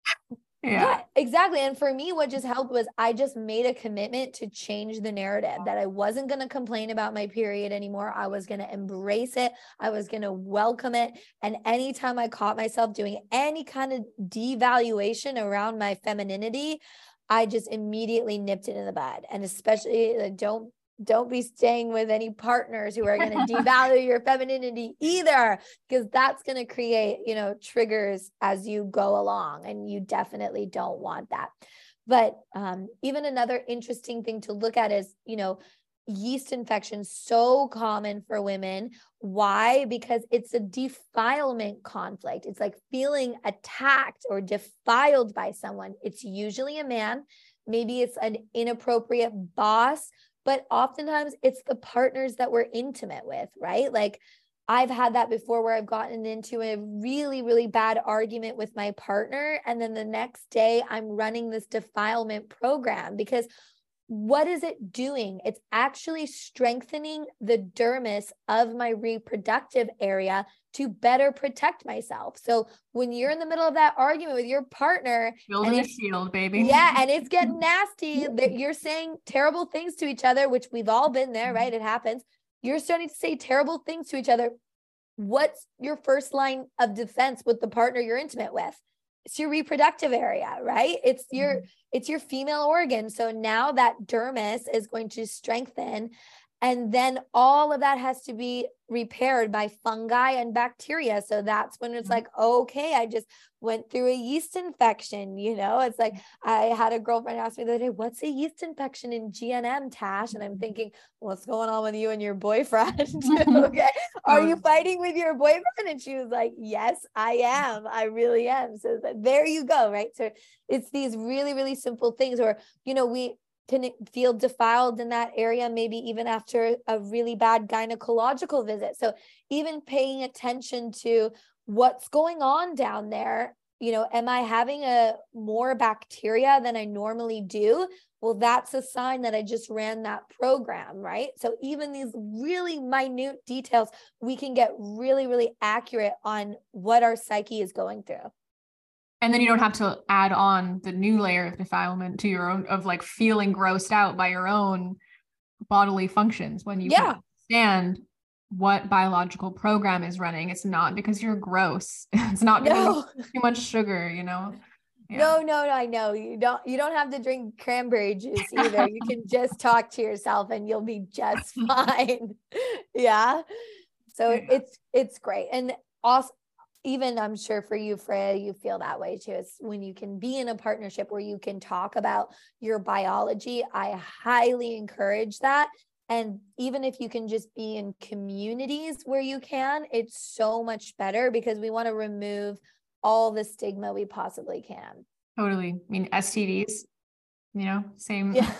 Yeah. Yeah, exactly. And for me, what just helped was I just made a commitment to change the narrative, that I wasn't going to complain about my period anymore. I was going to embrace it. I was going to welcome it. And anytime I caught myself doing any kind of devaluation around my femininity, I just immediately nipped it in the bud. And especially like, don't Don't be staying with any partners who are going to devalue your femininity either, because that's going to create, you know, triggers as you go along, and you definitely don't want that. But um, even another interesting thing to look at is, you know, yeast infection, so common for women. Why? Because it's a defilement conflict. It's like feeling attacked or defiled by someone. It's usually a man. Maybe it's an inappropriate boss. But oftentimes it's the partners that we're intimate with, right? Like I've had that before where I've gotten into a really, really bad argument with my partner. And then the next day I'm running this defilement program, because what is it doing? It's actually strengthening the dermis of my reproductive area to better protect myself. So when you're in the middle of that argument with your partner, building a shield, baby. Yeah. And it's getting nasty, that you're saying terrible things to each other, which we've all been there, right? It happens. You're starting to say terrible things to each other. What's your first line of defense with the partner you're intimate with? It's your reproductive area, right? It's your, mm-hmm. it's your female organ. So now that dermis is going to strengthen, and then all of that has to be repaired by fungi and bacteria. So that's when it's like, okay, I just went through a yeast infection. You know, it's like, I had a girlfriend ask me the other day, what's a yeast infection in G N M, Tash? And I'm thinking, what's going on with you and your boyfriend? Okay. Are you fighting with your boyfriend? And she was like, yes, I am. I really am. So there you go. Right. So it's these really, really simple things. Or, you know, we can feel defiled in that area, maybe even after a really bad gynecological visit. So even paying attention to what's going on down there, you know, am I having a more bacteria than I normally do? Well, that's a sign that I just ran that program, right? So even these really minute details, we can get really, really accurate on what our psyche is going through. And then you don't have to add on the new layer of defilement to your own, of like feeling grossed out by your own bodily functions when you yeah. understand what biological program is running. It's not because you're gross. It's not because no. you have too much sugar, you know? Yeah. No, no, no, I know. You don't, you don't have to drink cranberry juice either. You can just talk to yourself and you'll be just fine. Yeah. So yeah. it's, it's great. And also, even I'm sure for you, Freya, you feel that way too. It's when you can be in a partnership where you can talk about your biology. I highly encourage that. And even if you can just be in communities where you can, it's so much better, because we want to remove all the stigma we possibly can. Totally. I mean, S T Ds, you know, same. Yeah.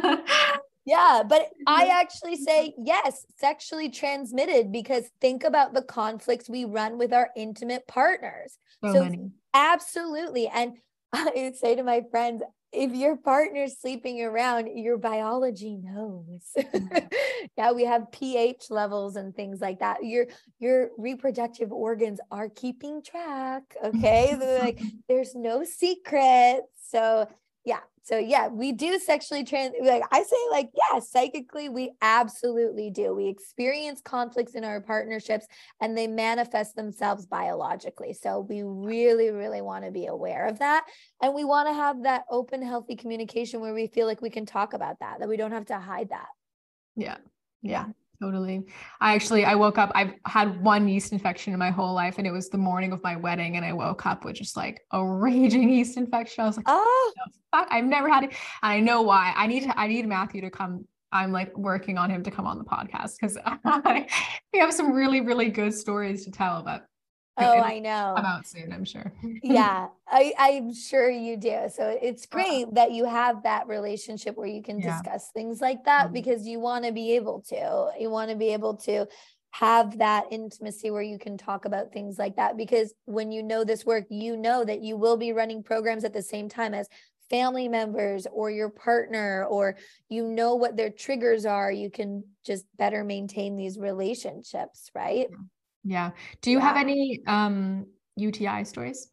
Yeah, but I actually say yes, sexually transmitted, because think about the conflicts we run with our intimate partners. So, so many. Absolutely. And I say to my friends, if your partner's sleeping around, your biology knows. Yeah, we have pH levels and things like that. Your your reproductive organs are keeping track. Okay. Like there's no secrets. So yeah. So yeah, we do sexually trans, like I say, like, yeah, psychically, we absolutely do. We experience conflicts in our partnerships and they manifest themselves biologically. So we really, really want to be aware of that. And we want to have that open, healthy communication where we feel like we can talk about that, that we don't have to hide that. Yeah. Yeah. Totally. I actually, I woke up, I've had one yeast infection in my whole life, and it was the morning of my wedding. And I woke up with just like a raging yeast infection. I was like, oh, fuck, I've never had it. And I know why. I need to, I need Matthew to come. I'm like working on him to come on the podcast, because we have some really, really good stories to tell. But It, Oh, it'll I know. come out soon, I'm sure. Yeah, I, I'm sure you do. So it's Uh, great that you have that relationship where you can yeah. discuss things like that, Um, because you want to be able to, you want to be able to have that intimacy where you can talk about things like that. Because when you know this work, you know that you will be running programs at the same time as family members or your partner, or you know what their triggers are. You can just better maintain these relationships, right? Yeah. Do you have Yeah. any um U T I stories?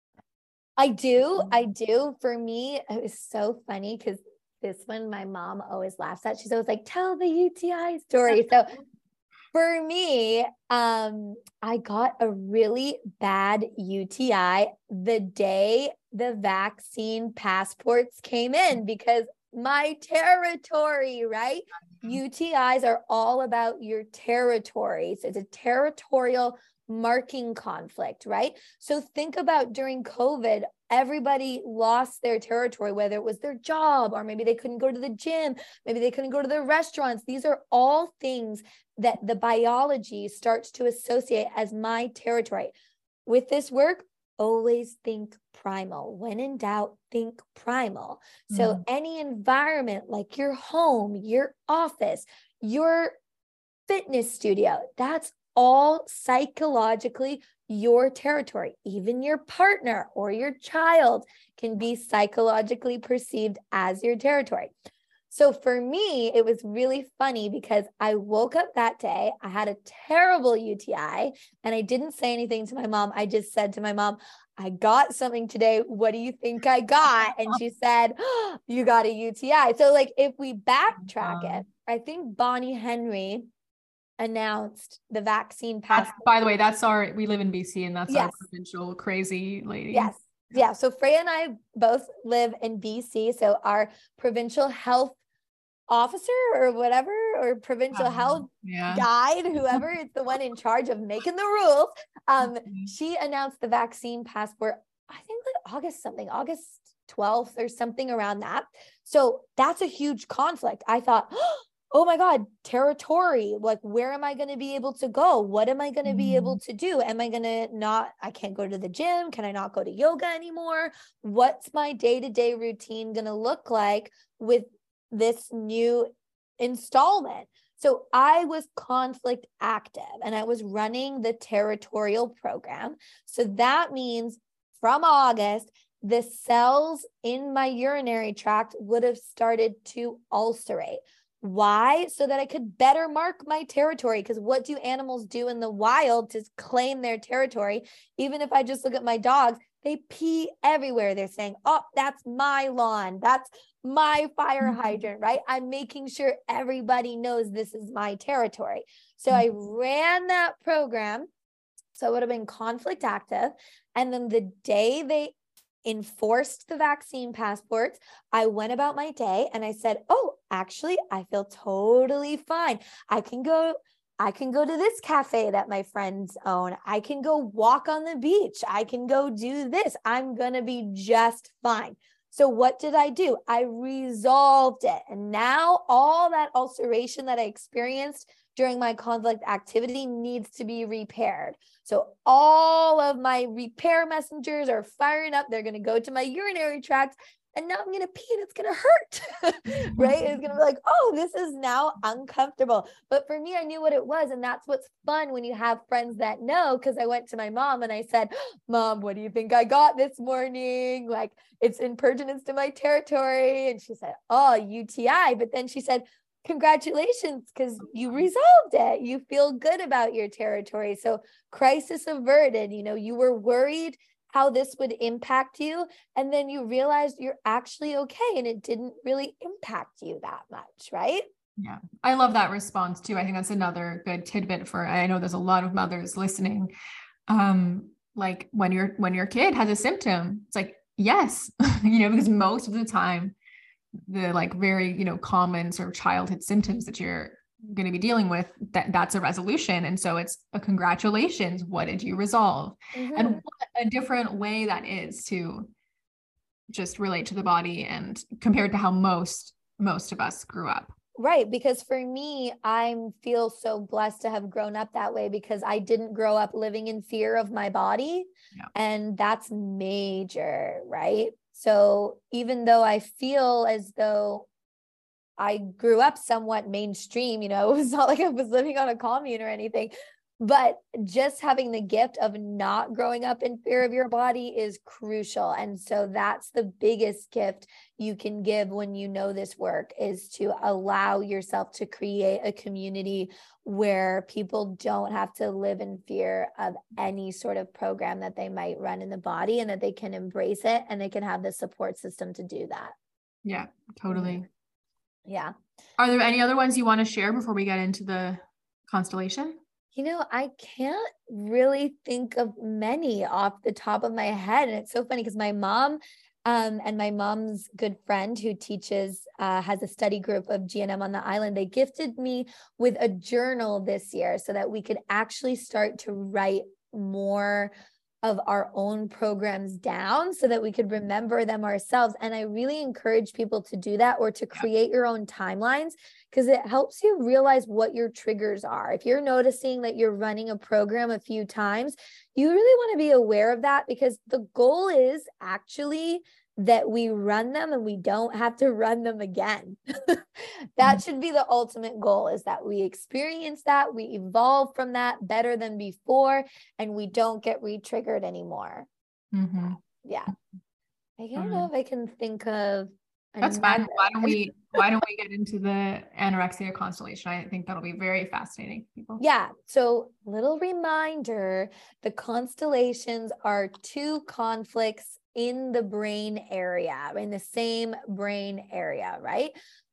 I do. I do. For me, it was so funny because this one my mom always laughs at. She's always like, tell the U T I story. So for me, um, I got a really bad U T I the day the vaccine passports came in, because my territory, right? U T Is are all about your territories. It's a territorial marking conflict, right? So think about during COVID, everybody lost their territory, whether it was their job, or maybe they couldn't go to the gym, maybe they couldn't go to the restaurants. These are all things that the biology starts to associate as my territory. With this work, always think primal. When in doubt, think primal. Mm. So any environment like your home, your office, your fitness studio, that's all psychologically your territory. Even your partner or your child can be psychologically perceived as your territory. So for me, it was really funny because I woke up that day, I had a terrible U T I, and I didn't say anything to my mom. I just said to my mom, I got something today. What do you think I got? And she said, oh, you got a U T I. So like, if we backtrack um, it, I think Bonnie Henry announced the vaccine pass. By the way, that's our, we live in B C, and that's yes. our provincial crazy lady. Yes. Yeah. So Freya and I both live in B C. So our provincial health officer or whatever, or provincial um, health yeah. guide, whoever is the one in charge of making the rules. Um, mm-hmm. She announced the vaccine passport, I think like August something, August twelfth or something around that. So that's a huge conflict. I thought, oh my God, territory. Like, where am I going to be able to go? What am I going to mm-hmm. be able to do? Am I going to not, I can't go to the gym. Can I not go to yoga anymore? What's my day-to-day routine going to look like with this new installment? So I was conflict active and I was running the territorial program. So that means from August, the cells in my urinary tract would have started to ulcerate. Why? So that I could better mark my territory. Because what do animals do in the wild to claim their territory? Even if I just look at my dogs, they pee everywhere. They're saying, oh, that's my lawn. That's my fire hydrant, right? I'm making sure everybody knows this is my territory. So I ran that program. So it would have been conflict active. And then the day they enforced the vaccine passports, I went about my day and I said, oh, actually, I feel totally fine. I can go I can go to this cafe that my friends own. I can go walk on the beach. I can go do this. I'm going to be just fine. So what did I do? I resolved it. And now all that ulceration that I experienced during my conflict activity needs to be repaired. So all of my repair messengers are firing up. They're going to go to my urinary tract. And now I'm going to pee and it's going to hurt, right? It's going to be like, oh, this is now uncomfortable. But for me, I knew what it was. And that's what's fun when you have friends that know, because I went to my mom and I said, Mom, what do you think I got this morning? Like, it's impertinence to my territory. And she said, oh, U T I. But then she said, congratulations, because you resolved it. You feel good about your territory. So crisis averted. You know, you were worried how this would impact you. And then you realized you're actually okay. And it didn't really impact you that much, right? Yeah. I love that response too. I think that's another good tidbit for, I know there's a lot of mothers listening. Um, like when your, when your kid has a symptom, it's like, yes, you know, because most of the time, the like very, you know, common sort of childhood symptoms that you're going to be dealing with, that that's a resolution. And so it's a congratulations. What did you resolve? Mm-hmm. And what a different way that is to just relate to the body, and compared to how most, most of us grew up. Right. Because for me, I feel so blessed to have grown up that way because I didn't grow up living in fear of my body. Yeah. And that's major, right? So even though I feel as though I grew up somewhat mainstream, you know, it was not like I was living on a commune or anything, but just having the gift of not growing up in fear of your body is crucial. And so that's the biggest gift you can give when you know this work, is to allow yourself to create a community where people don't have to live in fear of any sort of program that they might run in the body, and that they can embrace it and they can have the support system to do that. Yeah, totally. Mm-hmm. Yeah. Are there any other ones you want to share before we get into the constellation? You know, I can't really think of many off the top of my head. And it's so funny because my mom um, and my mom's good friend who teaches, uh, has a study group of G N M on the island, they gifted me with a journal this year so that we could actually start to write more of our own programs down so that we could remember them ourselves. And I really encourage people to do that, or to create your own timelines, because it helps you realize what your triggers are. If you're noticing that you're running a program a few times, you really want to be aware of that, because the goal is actually that we run them and we don't have to run them again. That should be the ultimate goal, is that we experience that, we evolve from that better than before, and we don't get re-triggered anymore. Mm-hmm. Yeah. I don't know if I can think of That's fine. Why don't we why don't we get into the anorexia constellation? I think that'll be very fascinating to people. Yeah. So, little reminder, the constellations are two conflicts in the brain area, in the same brain area, right?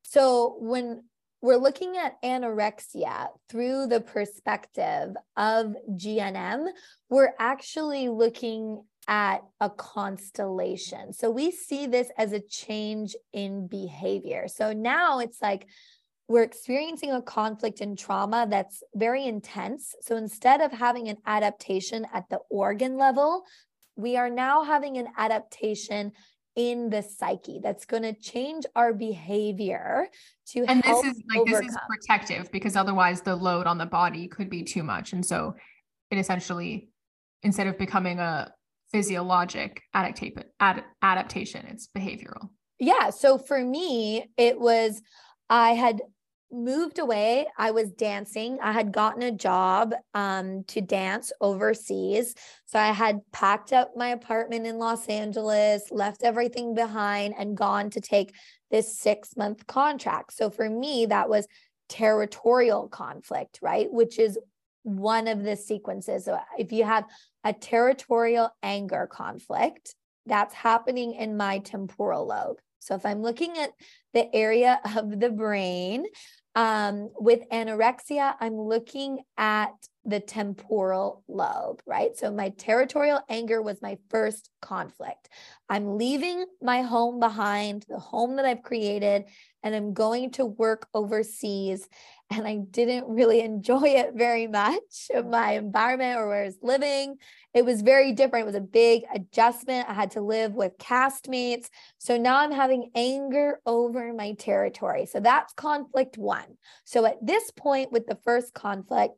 So when we're looking at anorexia through the perspective of G N M, we're actually looking at a constellation. So we see this as a change in behavior. So now it's like we're experiencing a conflict and trauma that's very intense. So instead of having an adaptation at the organ level, we are now having an adaptation in the psyche that's going to change our behavior to and help this is like overcome. This is protective, because otherwise the load on the body could be too much. And so it essentially, instead of becoming a physiologic adaptation, ad, adaptation, it's behavioral. Yeah. So for me, it was, I had moved away. I was dancing. I had gotten a job um, to dance overseas. So I had packed up my apartment in Los Angeles, left everything behind, and gone to take this six month contract. So for me, that was territorial conflict, right? Which is one of the sequences. So if you have a territorial anger conflict, that's happening in my temporal lobe. So if I'm looking at the area of the brain, um, with anorexia, I'm looking at the temporal lobe, right? So my territorial anger was my first conflict. I'm leaving my home behind, the home that I've created, and I'm going to work overseas. And I didn't really enjoy it very much, my environment or where I was living. It was very different. It was a big adjustment. I had to live with castmates. So now I'm having anger over my territory. So that's conflict one. So at this point with the first conflict,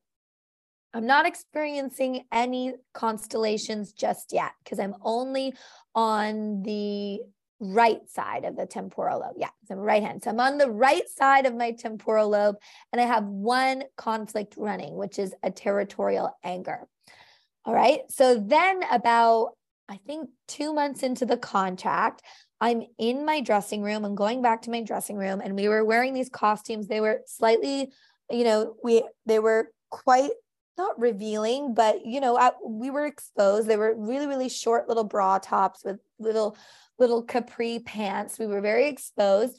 I'm not experiencing any constellations just yet, because I'm only on the right side of the temporal lobe. Yeah, it's on the right hand. So I'm on the right side of my temporal lobe, and I have one conflict running, which is a territorial anger. All right. So then about, I think two months into the contract, I'm in my dressing room. I'm going back to my dressing room, and we were wearing these costumes. They were slightly, you know, we, they were quite not revealing, but, you know, I, we were exposed. They were really, really short little bra tops with little, little capri pants. We were very exposed,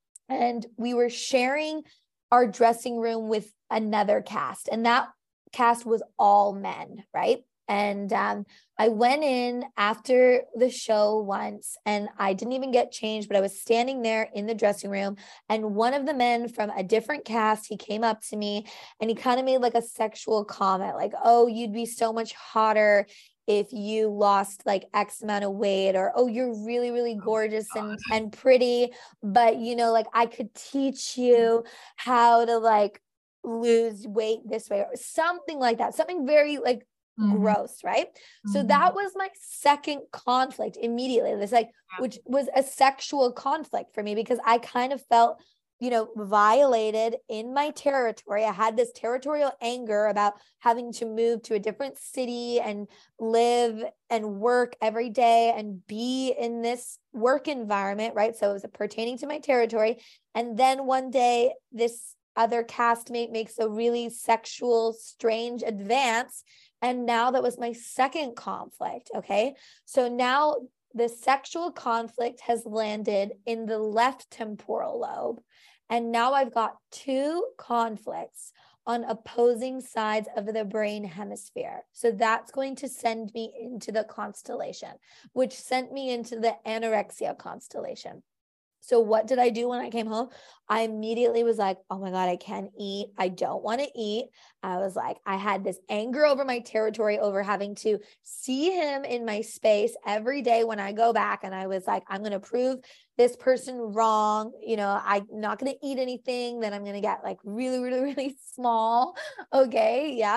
and we were sharing our dressing room with another cast, and that cast was all men, right? And um, I went in after the show once, and I didn't even get changed, but I was standing there in the dressing room, and one of the men from a different cast, he came up to me and he kind of made like a sexual comment, like, oh, you'd be so much hotter if you lost like X amount of weight, or, oh, you're really, really gorgeous Oh, and, and pretty, but you know, like I could teach you how to like lose weight this way, or something like that, something very like mm-hmm. gross, right? Mm-hmm. So that was my second conflict immediately. It's like, yeah. which was a sexual conflict for me, because I kind of felt, you know, violated in my territory. I had this territorial anger about having to move to a different city and live and work every day and be in this work environment, right? So it was pertaining to my territory. And then one day, this other castmate makes a really sexual, strange advance. And now that was my second conflict, okay? So now the sexual conflict has landed in the left temporal lobe. And now I've got two conflicts on opposing sides of the brain hemisphere. So that's going to send me into the constellation, which sent me into the anorexia constellation. So what did I do when I came home? I immediately was like, oh my God, I can't eat. I don't want to eat. I was like, I had this anger over my territory, over having to see him in my space every day when I go back. And I was like, I'm going to prove this person wrong. You know, I'm not going to eat anything. Then I'm going to get like really, really, really small. Okay. Yeah.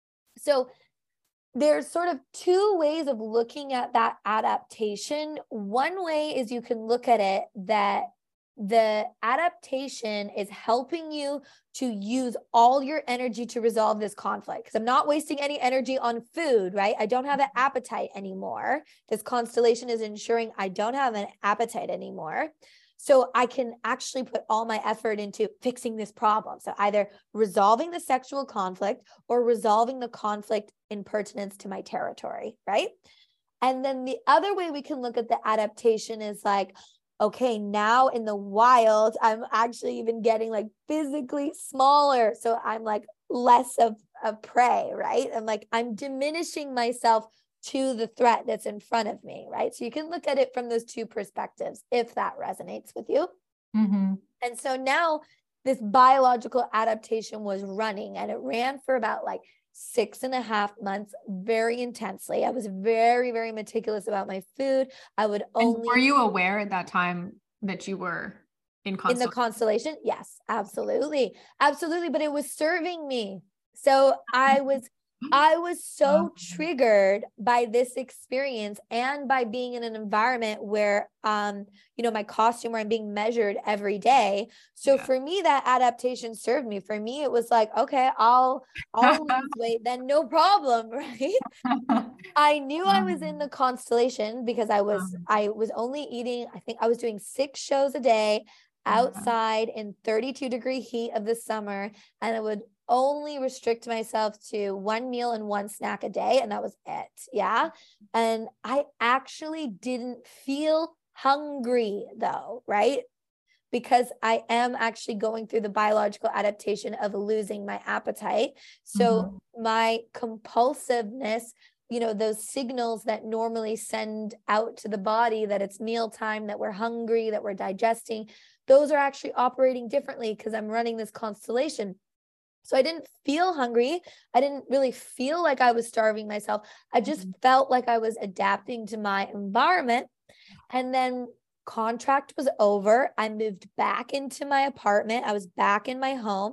So there's sort of two ways of looking at that adaptation. One way is you can look at it that the adaptation is helping you to use all your energy to resolve this conflict, because I'm not wasting any energy on food, right? I don't have an appetite anymore. This constellation is ensuring I don't have an appetite anymore. So I can actually put all my effort into fixing this problem. So either resolving the sexual conflict or resolving the conflict in pertinence to my territory, right? And then the other way we can look at the adaptation is like, okay, now in the wild, I'm actually even getting like physically smaller. So I'm like less of a prey, right? I'm like, I'm diminishing myself to the threat that's in front of me, right? So you can look at it from those two perspectives, if that resonates with you. Mm-hmm. And so now this biological adaptation was running, and it ran for about like six and a half months, very intensely. I was very, very meticulous about my food. I would only. And were you aware at that time that you were in constellation? In the constellation? Yes, absolutely. Absolutely. But it was serving me. So I was I was so triggered by this experience, and by being in an environment where, um, you know, my costume, where I'm being measured every day. So yeah. For me, that adaptation served me. For me, it was like, okay, I'll, I'll lose weight, then no problem, right? I knew I was in the constellation because I was, I was only eating, I think I was doing six shows a day outside in thirty-two degree heat of the summer. And I would only restrict myself to one meal and one snack a day. And that was it. Yeah. And I actually didn't feel hungry though, right? Because I am actually going through the biological adaptation of losing my appetite. So mm-hmm. my compulsiveness, you know, those signals that normally send out to the body that it's mealtime, that we're hungry, that we're digesting, those are actually operating differently because I'm running this constellation. So I didn't feel hungry. I didn't really feel like I was starving myself. I just mm-hmm. felt like I was adapting to my environment. And then contract was over. I moved back into my apartment. I was back in my home.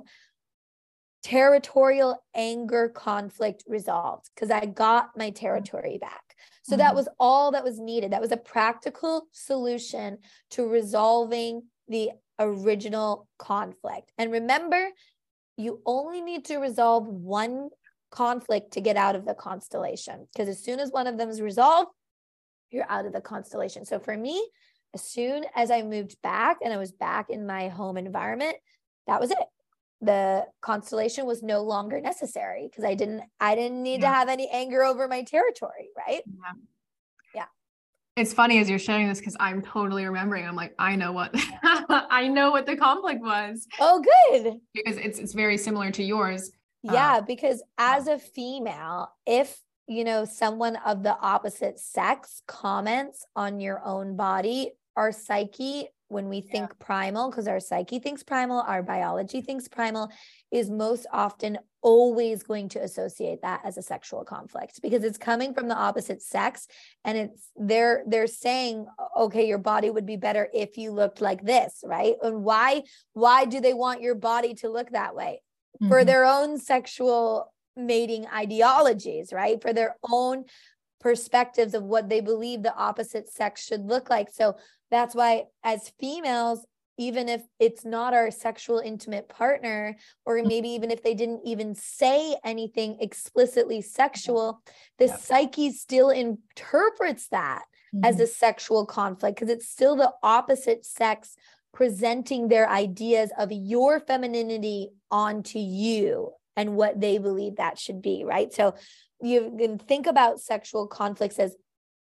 Territorial anger conflict resolved because I got my territory back. So mm-hmm. that was all that was needed. That was a practical solution to resolving the original conflict. And remember, you only need to resolve one conflict to get out of the constellation, because as soon as one of them is resolved, you're out of the constellation. So for me, as soon as I moved back and I was back in my home environment, that was it. The constellation was no longer necessary because I didn't, I didn't need yeah. to have any anger over my territory, right? Yeah. Yeah. It's funny as you're sharing this because I'm totally remembering. I'm like, I know what I know what the conflict was. Oh, good. Because it's it's very similar to yours. Yeah, uh, because as a female, if you know someone of the opposite sex comments on your own body, our psyche when we Yeah. think primal, because our psyche thinks primal, our biology thinks primal, is most often always going to associate that as a sexual conflict because it's coming from the opposite sex, and it's they're they're saying, okay, your body would be better if you looked like this, right? And why why do they want your body to look that way? Mm-hmm. For their own sexual mating ideologies, right? For their own perspectives of what they believe the opposite sex should look like. So that's why as females, even if it's not our sexual intimate partner, or maybe even if they didn't even say anything explicitly sexual, the yep. psyche still interprets that mm-hmm. as a sexual conflict because it's still the opposite sex presenting their ideas of your femininity onto you and what they believe that should be, right? So you can think about sexual conflicts as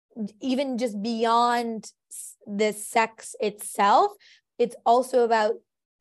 even just beyond the sex itself. It's also about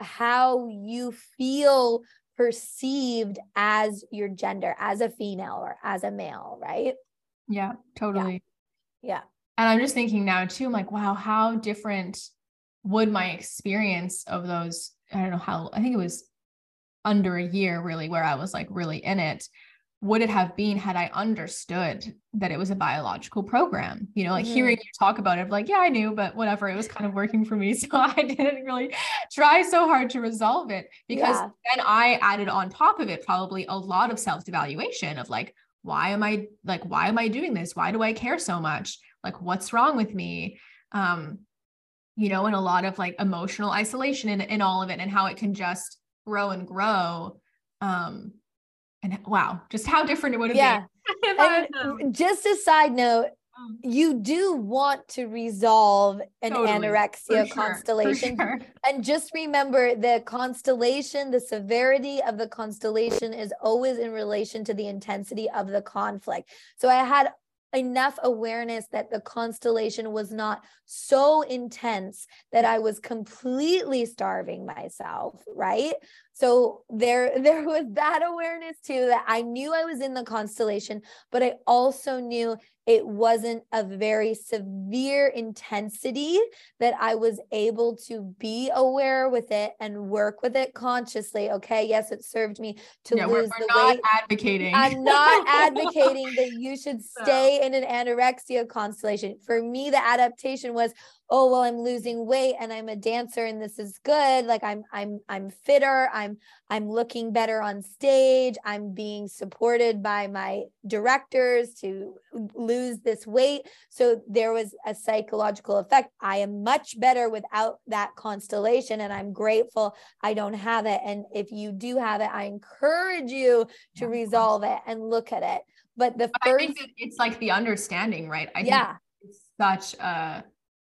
how you feel perceived as your gender, as a female or as a male, right? Yeah, totally. Yeah. yeah. And I'm just thinking now too, I'm like, wow, how different would my experience of those, I don't know how, I think it was under a year really where I was like really in it, would it have been had I understood that it was a biological program? You know, like mm-hmm. hearing you talk about it, like, yeah, I knew, but whatever, it was kind of working for me. So I didn't really try so hard to resolve it because yeah. then I added on top of it probably a lot of self-evaluation of like, why am I like, why am I doing this? Why do I care so much? Like, what's wrong with me? Um, you know, and a lot of like emotional isolation in, in all of it and how it can just grow and grow. Um, And wow, just how different it would have yeah. been. And um, just a side note, you do want to resolve an totally. anorexia sure. constellation. Sure. And just remember the constellation, the severity of the constellation is always in relation to the intensity of the conflict. So I had enough awareness that the constellation was not so intense that I was completely starving myself, right? So there, there was that awareness too, that I knew I was in the constellation, but I also knew it wasn't a very severe intensity that I was able to be aware with it and work with it consciously. Okay, yes, it served me to yeah, lose we're, we're the not weight. advocating. I'm not advocating that you should stay no. in an anorexia constellation. For me, the adaptation was, oh, well, I'm losing weight and I'm a dancer and this is good. Like I'm, I'm, I'm fitter. I'm, I'm looking better on stage. I'm being supported by my directors to lose this weight. So there was a psychological effect. I am much better without that constellation and I'm grateful I don't have it. And if you do have it, I encourage you to yeah, resolve it and look at it. But the but first, I think that it's like the understanding, right? I yeah. think it's such a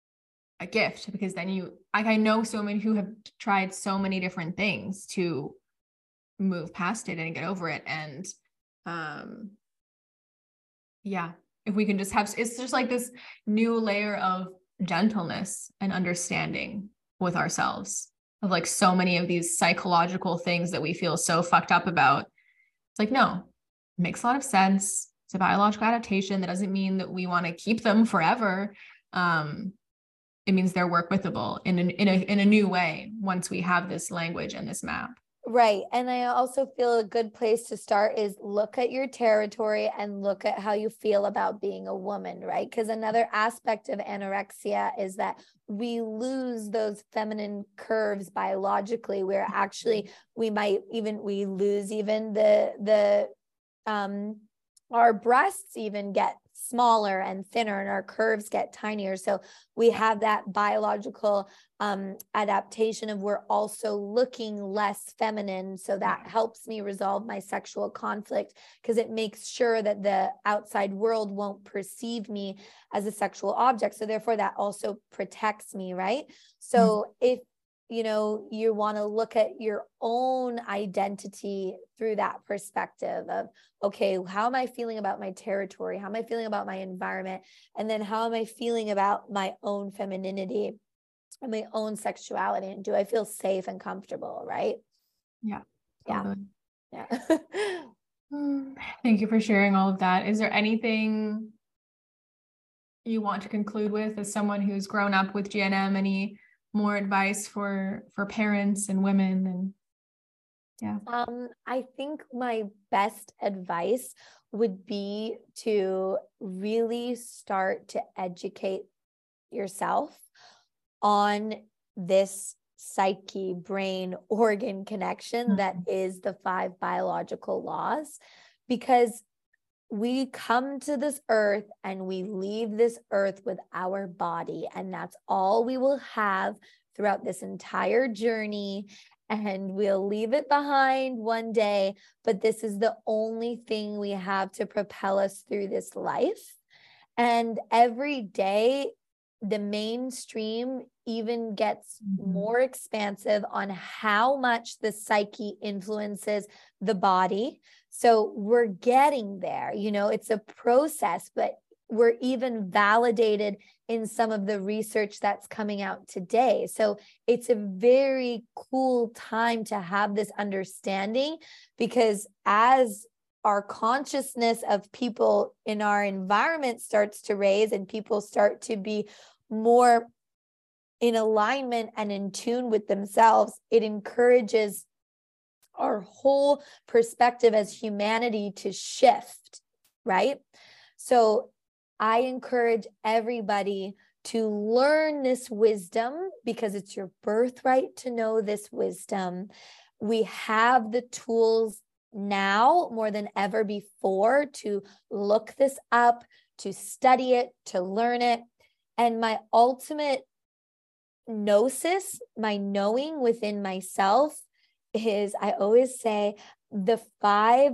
a gift because then you like I know so many who have tried so many different things to move past it and get over it, and um yeah, if we can just have, it's just like this new layer of gentleness and understanding with ourselves of like so many of these psychological things that we feel so fucked up about. It's like, no, it makes a lot of sense. It's a biological adaptation. That doesn't mean that we want to keep them forever. um It means they're work withable in a, in a in a new way once we have this language and this map. Right. And I also feel a good place to start is look at your territory and look at how you feel about being a woman, right? Because another aspect of anorexia is that we lose those feminine curves biologically, where actually we might even, we lose even the, the, um, our breasts even get smaller and thinner and our curves get tinier. So we have that biological um, adaptation of we're also looking less feminine. So that helps me resolve my sexual conflict because it makes sure that the outside world won't perceive me as a sexual object. So therefore that also protects me, right? So mm-hmm. if you know, you want to look at your own identity through that perspective of, okay, how am I feeling about my territory? How am I feeling about my environment? And then how am I feeling about my own femininity and my own sexuality? And do I feel safe and comfortable? Right? Yeah. Totally. Yeah. Yeah. Thank you for sharing all of that. Is there anything you want to conclude with as someone who's grown up with G N M? Any more advice for for parents and women? And yeah. Um, I think my best advice would be to really start to educate yourself on this psyche, brain, organ connection that Mhm. is the five biological laws, because we come to this earth and we leave this earth with our body, and that's all we will have throughout this entire journey. And we'll leave it behind one day, but this is the only thing we have to propel us through this life. And every day, the mainstream even gets Mhm. more expansive on how much the psyche influences the body. So we're getting there, you know, it's a process, but we're even validated in some of the research that's coming out today. So it's a very cool time to have this understanding, because as our consciousness of people in our environment starts to raise and people start to be more in alignment and in tune with themselves, it encourages our whole perspective as humanity to shift, right? So I encourage everybody to learn this wisdom, because it's your birthright to know this wisdom. We have the tools now more than ever before to look this up, to study it, to learn it. And my ultimate gnosis, my knowing within myself, is, I always say, the five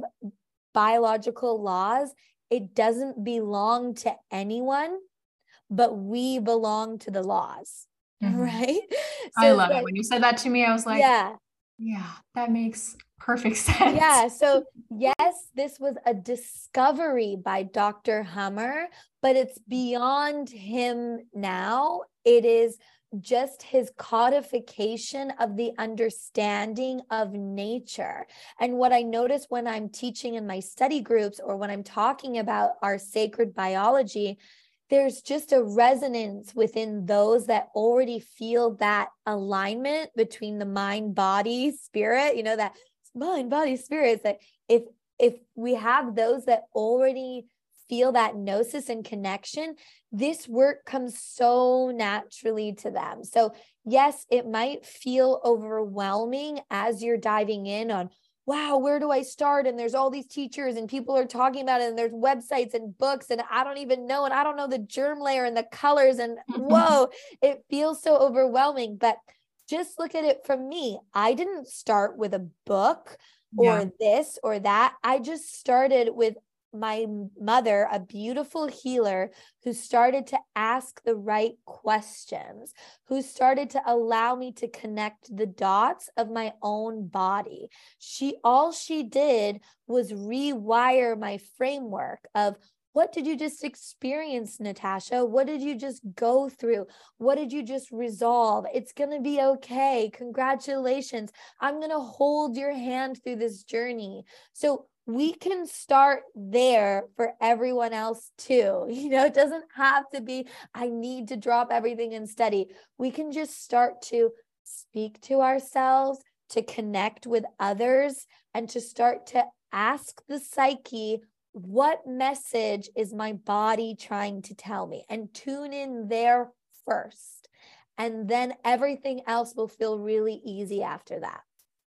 biological laws, it doesn't belong to anyone, but we belong to the laws, Mhm. right? I So it's love it. like, When you said that to me, I was like, yeah, yeah, that makes perfect sense. yeah. So yes, this was a discovery by Doctor Hummer, but it's beyond him now. It is just his codification of the understanding of nature. And what I notice when I'm teaching in my study groups or when I'm talking about our sacred biology, there's just a resonance within those that already feel that alignment between the mind, body, spirit, you know, that mind, body, spirit. It's like if if we have those that already feel that gnosis and connection, this work comes so naturally to them. So yes, it might feel overwhelming as you're diving in on, wow, where do I start? And there's all these teachers and people are talking about it, and there's websites and books, and I don't even know, and I don't know the germ layer and the colors, and whoa, it feels so overwhelming. But just look at it from me. I didn't start with a book Yeah. or this or that. I just started with my mother, a beautiful healer who started to ask the right questions, who started to allow me to connect the dots of my own body. She, all she did was rewire my framework of, what did you just experience, Natasha? What did you just go through? What did you just resolve? It's going to be okay. Congratulations. I'm going to hold your hand through this journey. So we can start there for everyone else too. You know, it doesn't have to be, I need to drop everything and study. We can just start to speak to ourselves, to connect with others, and to start to ask the psyche, what message is my body trying to tell me? And tune in there first. And then everything else will feel really easy after that.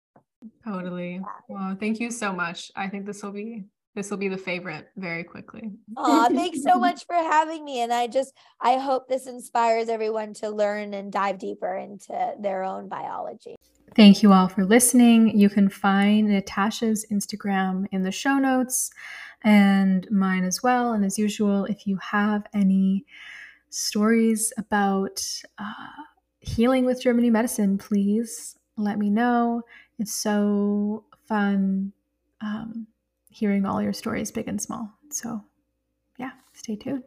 Totally. Well, thank you so much. I think this will be this will be the favorite very quickly. Aw, thanks so much for having me. And I just, I hope this inspires everyone to learn and dive deeper into their own biology. Thank you all for listening. You can find Natasha's Instagram in the show notes and mine as well. And as usual, if you have any stories about uh, healing with Germany medicine, please let me know. It's so fun um, hearing all your stories, big and small. So, yeah, stay tuned.